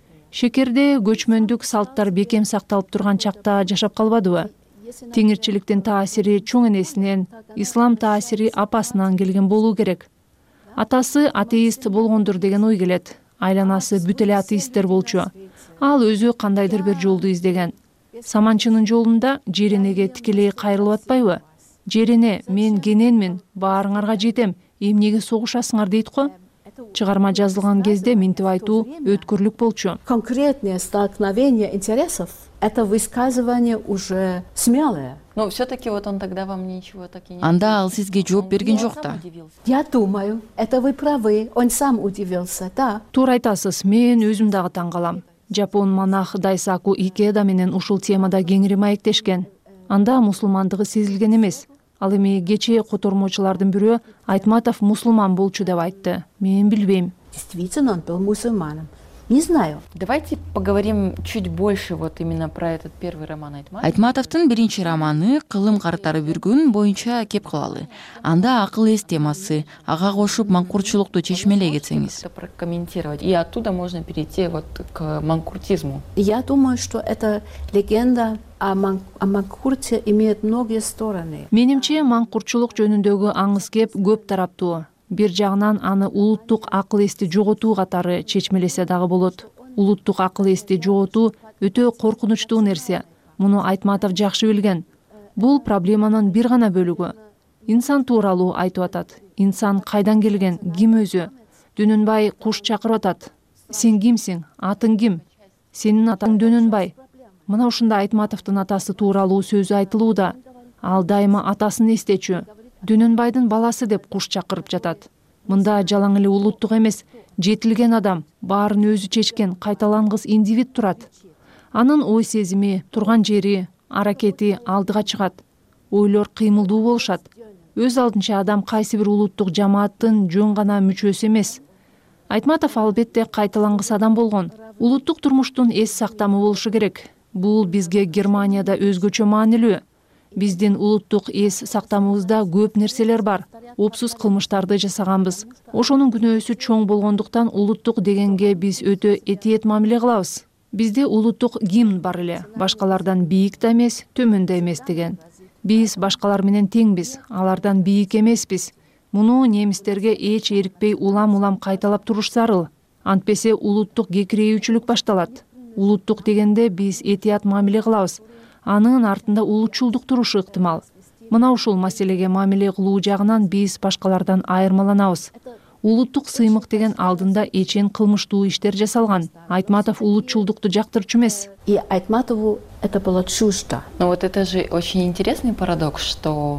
Шекерде көчмөндүк салттар бекем сакталып турган чакта жашап калбадыбы? Теңирчиликтин таасири чоң энесинен, ислам таасири апасынан келген болуу керек. Атасы атеист болгондур деген ой келет. Айланасы бүт эле атеисттер болчу. Ал өзү кандайдыр бир жолду издеген. Саманчынын жолунда жеренеге тикелей кайрылып атпайбы? Жерене, мен кененмин, баарыңарга жетем, эмнеге согушасыңар дейт го? Чыгарма жазылган кезде минтип айтуу өткүрлүк болчу. Конкретное столкновение интересов – это высказывание уже смелое. Но все-таки вот он тогда вам ничего так и не... Анда ал сизге жооп берген жок да. Я думаю, это вы правы, он сам удивился, да. Туура айтасыз, мен өзүм дагы таң калам. Жапон монах Дайсаку Икеда менен ушул темада кеңири маектешкен. Анда мусулмандыгы сезилген эмес. Ал эми кечээ котормочулардын бирөө Айтматов мусулман болчу деп айтты. Мен билбейм. Действительно, он был мусульманом. Не знаю. Давайте поговорим чуть больше вот именно про этот первый роман Айтматов. Айтматовдун биринчи романы Кылым картары бүргүн боюнча кеп кылалы. Анда акыл эс темасы, ага кошуп маңкуртчулукту чечмелей кетсеңиз. Прокомментировать. И оттуда можно перейти вот к манкуртизму. Я думаю, что эта легенда о манкурте имеет многие стороны. Менимче маңкуртчулук жөнүндөгү аңыз кеп көп тараптуу. Бир жагынан аны улуттук акыл эсти жоготуу катары чечмелесе дагы болот. Улуттук акыл эсти жоготуу өтө коркунучтуу нерсе. Муну Айтматов жакшы билген. Бул проблеманын бир гана бөлүгү. Инсан тууралуу айтып атат. Инсан кайдан келген, ким өзү? Дөнөнбай куш чакырып атат. Сен кимсиң? Атың ким? Сенин атаң Дөнөнбай. Мына ушунда Айтматовдун атасы тууралуу сөзү айтылууда. Ал дайыма атасын эстечү. Дөнөнбайдын баласы деп куш чакырып жатат. Мында жалаң эле улуттук эмес, жетилген адам, баарын өзү чечкен кайталангыс индивид турат. Анын ой сезими, турган жери, аракети алдыга чыгат. Ойлор кыймылдуу болушат. Өз алдынча адам кайсы бир улуттук жамааттын жөн гана мүчөсү эмес. Айтматов албетте кайталангыс адам болгон. Улуттук турмуштун эс сактамы болушу керек. Бул бизге Германияда өзгөчө маанилүү. Биздин улуттук эс сактамыбызда көп нерселер бар. Опсуз кылмыштарды жасаганбыз. Ошонун күнөөсү чоң болгондуктан улуттук дегенге биз өтө этиет мамиле кылабыз. Бизде улуттук гимн бар эле. Башкалардан бийик да эмес, төмөн да эмес деген. Биз башкалар менен теңбиз, алардан бийик эмеспиз. Муну немистерге эч эрикпей улам-улам кайталап туруш зарыл. Антпесе улуттук кекирейүүчүлүк башталат. Улуттук дегенде биз этият мамиле кылабыз. Анын артында улутчулдук турушу ыктымал. Мына ушул маселеге мамиле кылуу жагынан биз башкалардан айырмаланабыз. Улуттук сыймык деген алдында эчен кылмыштуу иштер жасалган. Айтматов улутчулдукту жактырчу эмес. И Айтматову это было чуждо. Но вот это же очень интересный парадокс, что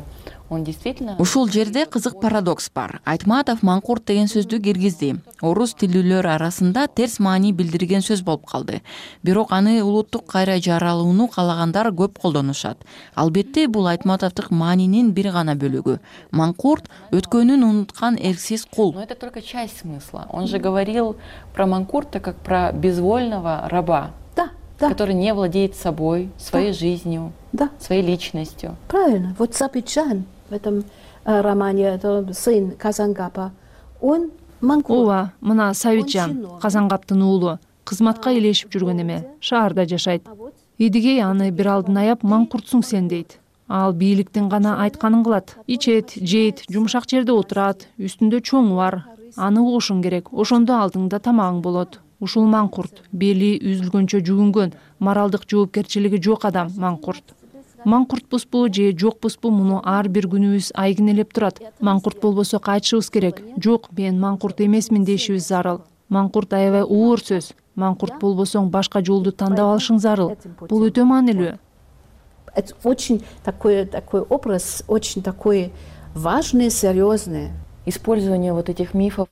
ушул жерде кызык парадокс бар. Айтматов маңкурт деген сөздү киргизди. Орус тилдүүлөр арасында терс маани билдирген сөз болуп калды. Бирок аны улуттук кайра жаралууну каалагандар көп колдонушат. Албетте бул Айтматовдук маанинин бир гана бөлүгү. Маңкурт өткөнүн унуткан эрксиз кул. Но это только часть смысла. Он же говорил про маңкурта как про безвольного раба. Да, да. Который не владеет собой, своей да. жизнью, да. своей личностью. Правильно. Вот Сапиджан в этом э, романе, это сын Казангапа, он маңкурт. Ооба, мына Сабитжан, Казангаптын уулу, кызматка илешип жүргөн эме, шаарда жашайт. Идигей аны бир алдын аяп маңкуртсуң сен дейт. Ал бийликтин гана айтканын кылат. Ичет, жейт, жумшак жерде отурат, үстүндө чоңу бар. Аны угушуң керек, ошондо алдыңда тамагың болот. Ушул маңкурт, бели үзүлгөнчө жүгүнгөн, моралдык жоопкерчилиги жок адам маңкурт. Маңкуртпузбу же жокпузбу муну ар бир күнүбүз айгинелеп турат. Маңкурт болбосо кайтышыбыз керек. Жок, мен маңкурт эмесмин дешибиз зарыл. Маңкурт аябай оор сөз. Маңкурт болбосоң башка жолду тандап алышың зарыл. Бул өтө маанилүү. Это очень такой такой образ, очень такой важный, серьезный. Использование вот этих мифов.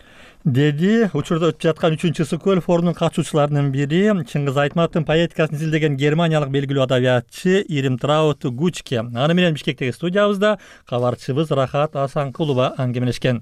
Деди учурда өтүп жаткан үчүнчү Скөл форумунун катышуучуларынын бири Чыңгыз Айтматовдун поэтикасын изилдеген германиялык белгилүү адабиятчы Ирмтраут Гучке. Аны менен Бишкектеги студиябызда кабарчыбыз Рахат Асанкулова аңгемелешкен.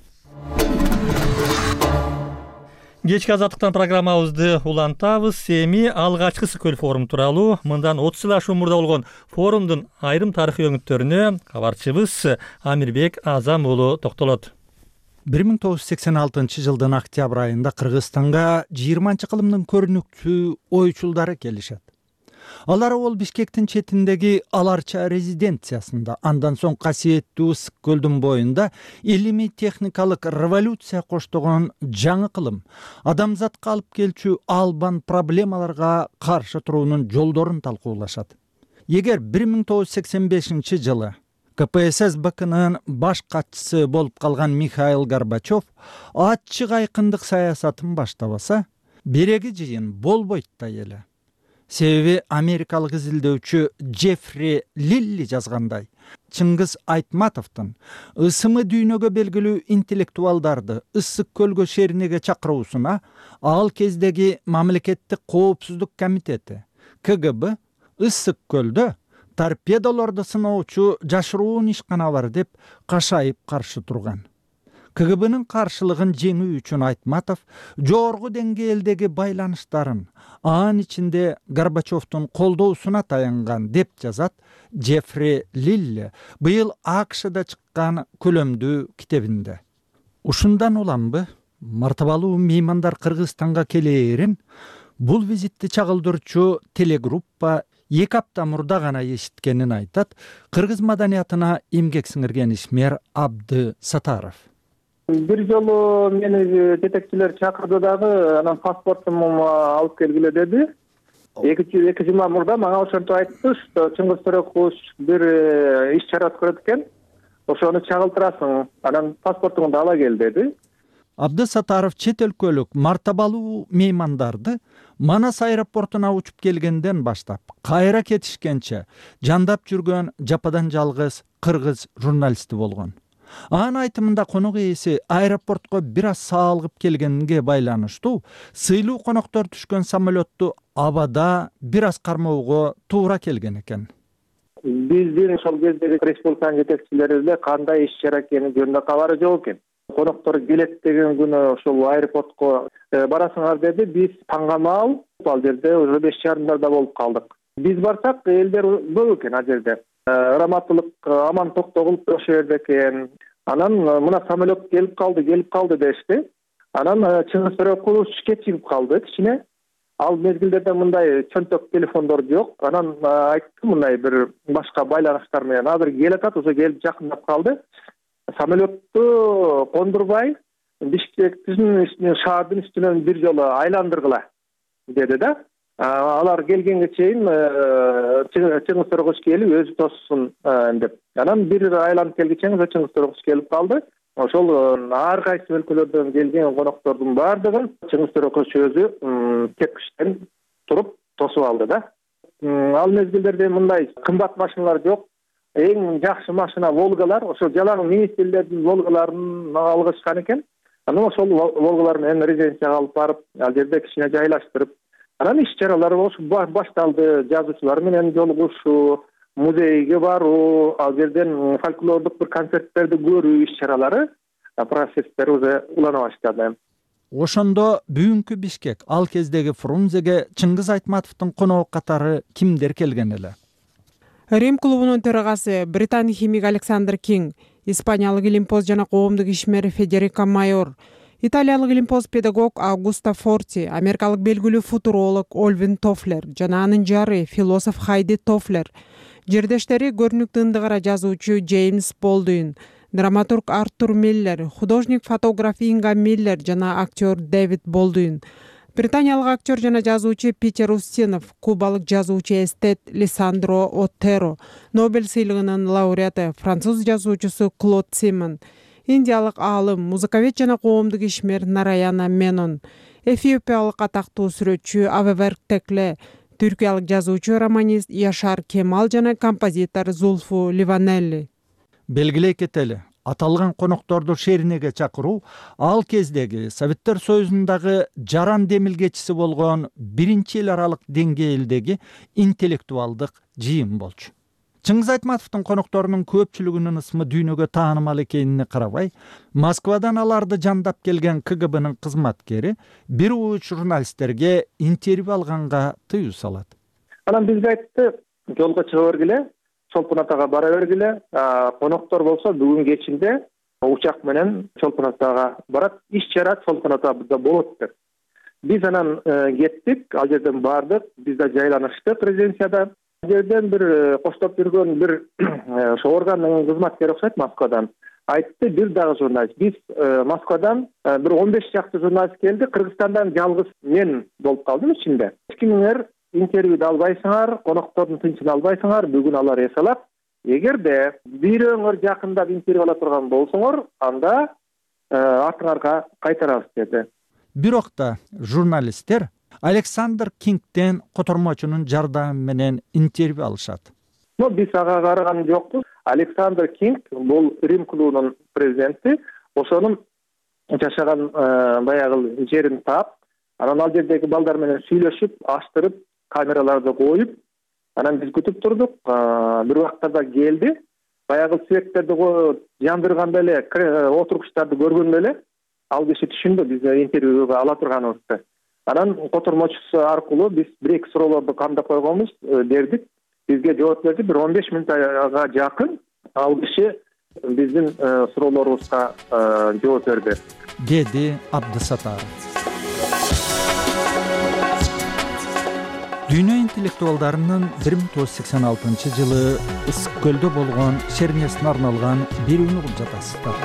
Кечки азаттыктан программабызды улантабыз. Эми алгачкы Скөл форум тууралуу мындан отуз жыл ашуун мурда болгон форумдун айрым тарыхый өңүттөрүнө кабарчыбыз Амирбек Азам уулу токтолот. бир миң тогуз жүз сексен алтынчы жылдын октябрь айында Кыргызстанга жыйырманчы кылымдын көрүнүктүү оючулдары келишет. Алар ол Бишкектин четиндеги Аларча резиденциясында, андан соң касиеттүү Ысык көлдүн боюнда илимий техникалык революция коштогон жаңы кылым, адамзатка алып келчү албан проблемаларга каршы туруунун жолдорун талкуулашат. Эгер бир миң тогуз жүз сексен бешинчи жылы ка пэ эс эс бэ кынын баш катчысы болуп калган Михаил Горбачев ачык айкындык саясатын баштабаса, береги жыйын болбойт да эле. Себеби америкалык изилдөөчү Джеффри Лилли жазгандай, Чыңгыз Айтматовдун ысымы дүйнөгө белгилүү интеллектуалдарды Ысык көлгө шеринеге чакыруусуна ал кездеги мамлекеттик коопсуздук комитети ка гэ бэ Ысык көлдө торпедолорду сыноочу жашыруун ишкана бар деп кашайып каршы турган. ка гэ бэнин каршылыгын жеңүү үчүн Айтматов жогорку деңгээлдеги байланыштарын, анын ичинде Горбачевдун колдоосуна таянган деп жазат Джеффри Лилли быйыл а ка шда чыккан көлөмдүү китебинде. Ушундан уламбы мартабалуу меймандар Кыргызстанга келээрин бул визитти чагылдырчу телегруппа эки апта мурда гана эшиткенин айтат кыргыз маданиятына эмгек сиңирген ишмер Абды Сатаров. Бир жолу мени жетекчилер чакырды дагы, анан паспортумду алып келгиле деди. Эки эки жума мурда мага ошентип айтты, что Чыңгыз Төрөкулович бир иш чара өткөрөт экен. Ошону чагылтырасың, анан паспортуңду ала кел деди. Абды Сатаров чет өлкөлүк мартабалуу меймандарды Манас аэропортуна учуп келгенден баштап кайра кетишкенче жандап жүргөн жападан жалгыз кыргыз журналисти болгон. Анын айтымында конок ээси аэропортко бир аз саалгып келгенге байланыштуу сыйлуу коноктор түшкөн самолетту абада бир аз кармоого туура келген экен. Биздин ошол кездеги республиканын жетекчилерибизде кандай иш чара экени жөнүндө кабары жок экен. Коноктор келет деген күнү ошол аэропортко барасыңар деди. Биз таңгамал ал жерде уже беш жарымдарда болуп калдык. Биз барсак элдер көп экен ал жерде. Раматылык Аман Токтогулов ошол жерде экен. Анан мына самолет келип калды, келип калды дешти. Анан Чыңгыз Төрөкулович кечигип калды кичине. Ал мезгилдерде мындай чөнтөк телефондор жок. Анан айтты мындай бир башка байланыштар менен азыр келатат, уже келип жакындап калды. Самолетту кондурбай Бишкектин шаардын үстүнөн бир жолу айландыргыла деди да. Алар келгенге чейин Чыңгыз Төрөкулович келип өзү тоссун деп. Анан бир айланып келгече Чыңгыз Төрөкулович келип калды. Ошол ар кайсы өлкөлөрдөн келген коноктордун баардыгын Чыңгыз Төрөкулович өзү тепкичтен туруп тосуп алды да. Ал мезгилдерде мындай кымбат машиналар жок. Эң жакшы машина Волгалар, ошол жалаң министрлердин Волгаларын алгышкан экен. Анан ошол Волгалар менен резиденцияга алып барып, ал жерде кичине жайлаштырып, анан иш чаралар башталды. Жазуучулар менен жолугушуу, музейге баруу, ал жерден фольклордук бир концерттерди көрүү иш чаралары, процесстер уже улана баштады. Ошондо бүгүнкү Бишкек, ал кездеги Фрунзеге Чыңгыз Айтматовдун коногу катары кимдер келген эле? Рим клубунун төрагасы Британ химик Александр Кинг, испаниялык илимпоз жана коомдук ишмер Федерико Майор, италиялык илимпоз педагог Аугусто Форти, америкалык белгилүү футуролог Ольвин Тофлер жана анын жары философ Хайди Тофлер, жердештери көрүнүктүү ындыгара жазуучу Джеймс Болдуин, драматург Артур Миллер, художник-фотограф Инга Миллер жана актер Дэвид Болдуин, британиялык актер жана жазуучу Питер Устинов, кубалык жазуучу эстет Лисандро Отеро, Нобель сыйлыгынын лауреаты француз жазуучусу Клод Симон, индиялык аалым, музыковед жана коомдук ишмер Нараяна Менон, эфиопиялык атактуу сүрөтчү Авеверк Текле, түркиялык жазуучу романист Яшар Кемал жана композитор Зулфу Ливанелли. Белгилей кетели, аталган конокторду шеринеге чакыруу ал кездеги Советтер Союзундагы жаран демилгечиси болгон биринчи эл аралык деңгээлдеги интеллектуалдык жыйын болчу. Чыңгыз Айтматовдун конокторунун көпчүлүгүнүн ысмы дүйнөгө таанымал экенине карабай, Москвадан аларды жандап келген ка гэ бэнин кызматкери бир уч журналисттерге интервью алганга тыюу салат. Анан бизге айтты, жолго чыга бергиле, Чолпон Атага бара бергиле, коноктор болсо бүгүн кечинде учак менен Чолпон Атага барат. Иш чара Чолпон Атада болот деп. Биз анан кеттик, ал жерден бардык, биз да жайланыштык резиденцияда. Ал жерден бир коштоп жүргөн бир ошо органдын кызматкери окшойт Москвадан. Айтты, бир дагы журналист. Биз Москвадан бир он беш чакты журналист келди, Кыргызстандан жалгыз мен болуп калдым ичинде. Эч кимиңер интервью албайсыңар, коноктордун тынчын албайсыңар, бүгүн алар эс алат. Эгерде бирөөңөр жакындап интервью ала турган болсоңор, анда артыңарга кайтарабыз деди. Бирок да журналисттер Александр Кингтен котормочунун жардамы менен интервью алышат. Но биз ага караган жокпуз. Александр Кинг бул Рим клубунун президенти. Ошонун жашаган баягы жерин таап, анан ал жердеги балдар менен сүйлөшүп, аштырып, камераларды коюп, анан биз күтүп турдук. Бир убактарда келди. Баягы свектерди коюп, жандырганда эле, отургучтарды көргөндө эле ал киши түшүндү биз интервьюга ала турганыбызды. Анан котормочусу аркылуу биз бир-эки суроолорду камдап койгонбуз, бердик. Бизге жооп берди. Бир он беш мүнөткө жакын ал киши биздин суроолорубузга жооп берди, деди Абдысатаров. Дүйнө интеллектуалдарынын бир миң тогуз жүз сексен алтынчы жылы Ысык көлдө болгон шернесине арналган берүүнү угуп жатасыздар.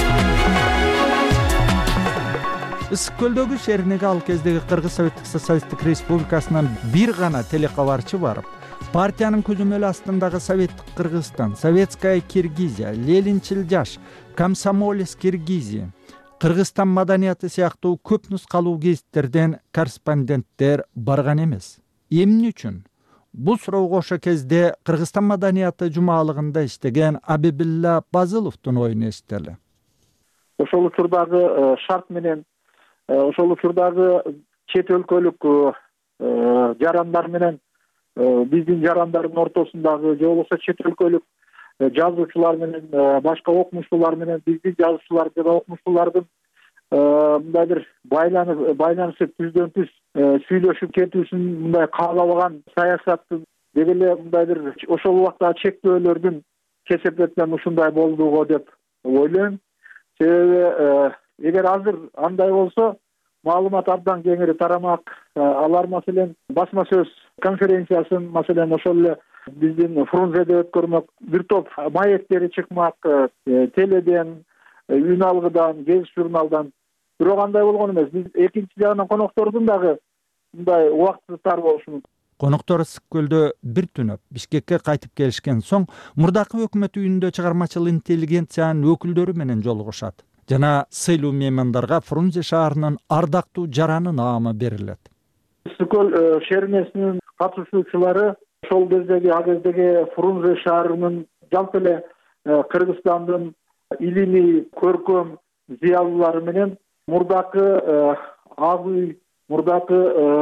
Ысык көлдөгү шернеге ал кездеги Кыргыз Советтик Социалисттик Республикасынан бир гана телекабарчы барып, партиянын көзөмөлү астындагы Советтик Кыргызстан, Советская Киргизия, Ленинчил жаш, Комсомолец Киргизия, Кыргызстан маданияты сыяктуу көп нускалуу гезиттерден корреспонденттер барган эмес. Эмне үчүн? Бул суроого ошо кезде Кыргызстан маданияты жумалыгында иштеген Абибилла Базыловдун оюну эстели. Ошол учурдагы шарт менен, ошол учурдагы чет өлкөлүк жарандар менен биздин жарандардын ортосундагы, же болбосо чет өлкөлүк жазуучулар менен, башка окумуштуулар менен биздин жазуучулар жана окумуштуулардын мындай бир байланышып түздөн түз сүйлөшүп кетүүсүн мындай каалабаган саясаттын деги эле мындай бир ошол убактагы чектөөлөрдүн кесепетинен ушундай болдуго деп ойлойм. Себеби эгер азыр андай болсо маалымат абдан кеңири тарамак. Алар маселен басма сөз конференциясын маселен ошол эле биздин Фрунзеде өткөрмөк, бир топ маектери чыкмак, теледен, үн алгыдан, гез журналдан. Бирок андай болгон эмес. Биз экинчи жагынан коноктордун дагы мындай убакыты тар болушу мүмкүн. Коноктор Ысык көлдө бир түнөп Бишкекке кайтып келишкен соң мурдакы өкмөт үйүндө чыгармачыл интеллигенциянын өкүлдөрү менен жолугушат. Жана сыйлуу меймандарга Фрунзе шаарынын ардактуу жараны наамы берилет. Ысык көл шернесинин катышуучулары ошол кездеги ал кездеги Фрунзе шаарынын жалпы эле Кыргызстандын илимий, көркөм зыялуулары менен мурдакы ак үй, мурдакы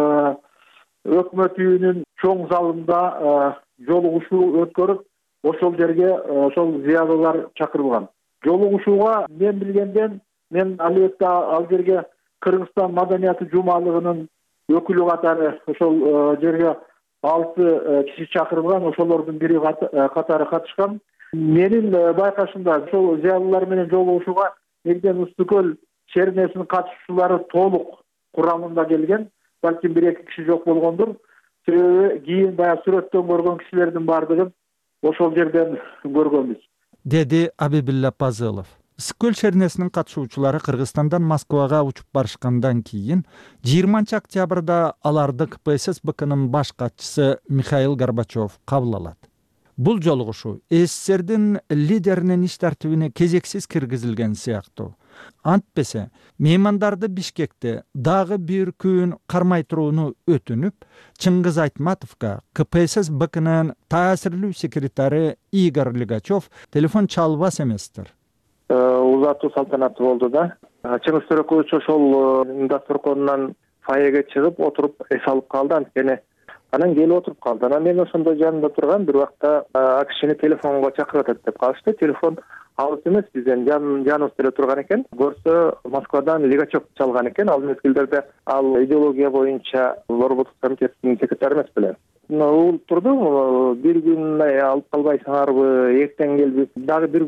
өкмөт үйүнүн чоң залында жолугушуу өткөрүп, ошол жерге ошол зыялуулар чакырылган. Жолугушууга мен билгенден мен албетте ал жерге Кыргызстан маданияты жумалыгынын өкүлү катары ошол жерге алты киши чакырылган, ошолордун бири катары катышкан. Менин байкашымда ошол зыялуулар менен жолугушууга негизинен Ысык көл шернесинин катышуучулары толук курамында келген. Балким бир-эки киши жок болгондур. Себеби кийин баягы сүрөттөн көргөн кишилердин баардыгын ошол жерден көргөнбүз, деди Абибилла Базылов. Ысык көл шернесинин катышуучулары Кыргызстандан Москвага учуп барышкандан кийин жыйырманчы октябрда аларды К П С С БКнын баш катчысы Михаил Горбачев кабыл алат. Бул жолугушуу С С С Рдин лидеринин иш тартибине кезексиз киргизилген сыяктуу. Антпесе меймандарды Бишкекте дагы бир күн кармай турууну өтүнүп, Чыңгыз Айтматовго К П С С БКнын таасирлүү секретары Игорь Лигачев телефон чалбас эместир. Узатуу салтанаты болду да. Чыңгыз Төрөкулович ошол дасторконунан фойеге чыгып отуруп эс алып калды, анткени анан келип отуруп калды. Анан мен ошондо жанында турган бир убакта а кишини телефонго чакырып атат деп калышты. Телефон алыс эмес, бизден жаныбызда эле турган экен. Көрсө Москвадан Лигачев чалган экен. Ал мезгилдерде ал идеология боюнча Лорботтук комитетинин секретары эмес беле. Ул турду, бир күн алып калбайсыңарбы, эртең келбип, дагы бир күн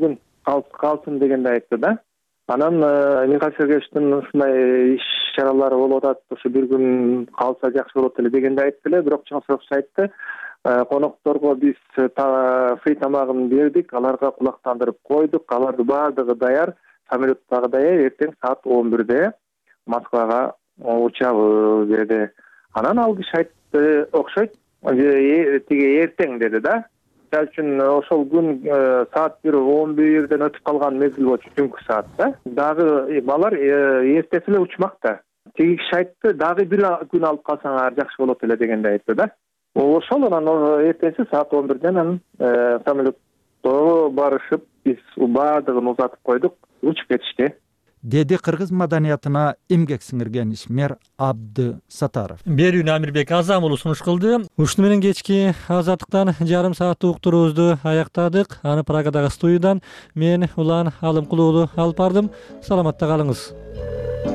калсын дегенди айтты да. Анан Михаил Сергеевичтин ушундай иш чаралары болуп атат, ушу бир күн калса жакшы болот эле дегенди айтты эле. Бирок Чоңсоевич айтты, конокторго биз фри тамагын бердик, аларга кулактандырып койдук, алардын баардыгы даяр, самолет дагы даяр, эртең саат он бирде Москвага учабыз деди. Анан ал киши айтты, окшойт, тиги эртең деди да. Мисалы үчүн ошол күн саат бир он бирден өтүп калган мезгил болчу, түнкү саат да. Дагы балар эртеси эле учмак да. Тиги киши айтты, дагы бир күн алып калсаңар жакшы болот эле дегенди айтты да. Ошол анан эртеси саат он бирден анан самолетто барышып, биз баардыгын узатып койдук, учуп кетишти. Деди кыргыз маданиятына эмгек сиңирген ишмер Абды Сатаров. Берүүнү Амирбек Азам уулу сунуш кылды. Ушуну менен кечки Азаттыктан жарым сааттык уктуруубузду аяктадык. Аны Прагадагы студиядан мен Улан Алымкулуу алып бардым. Саламатта калыңыз.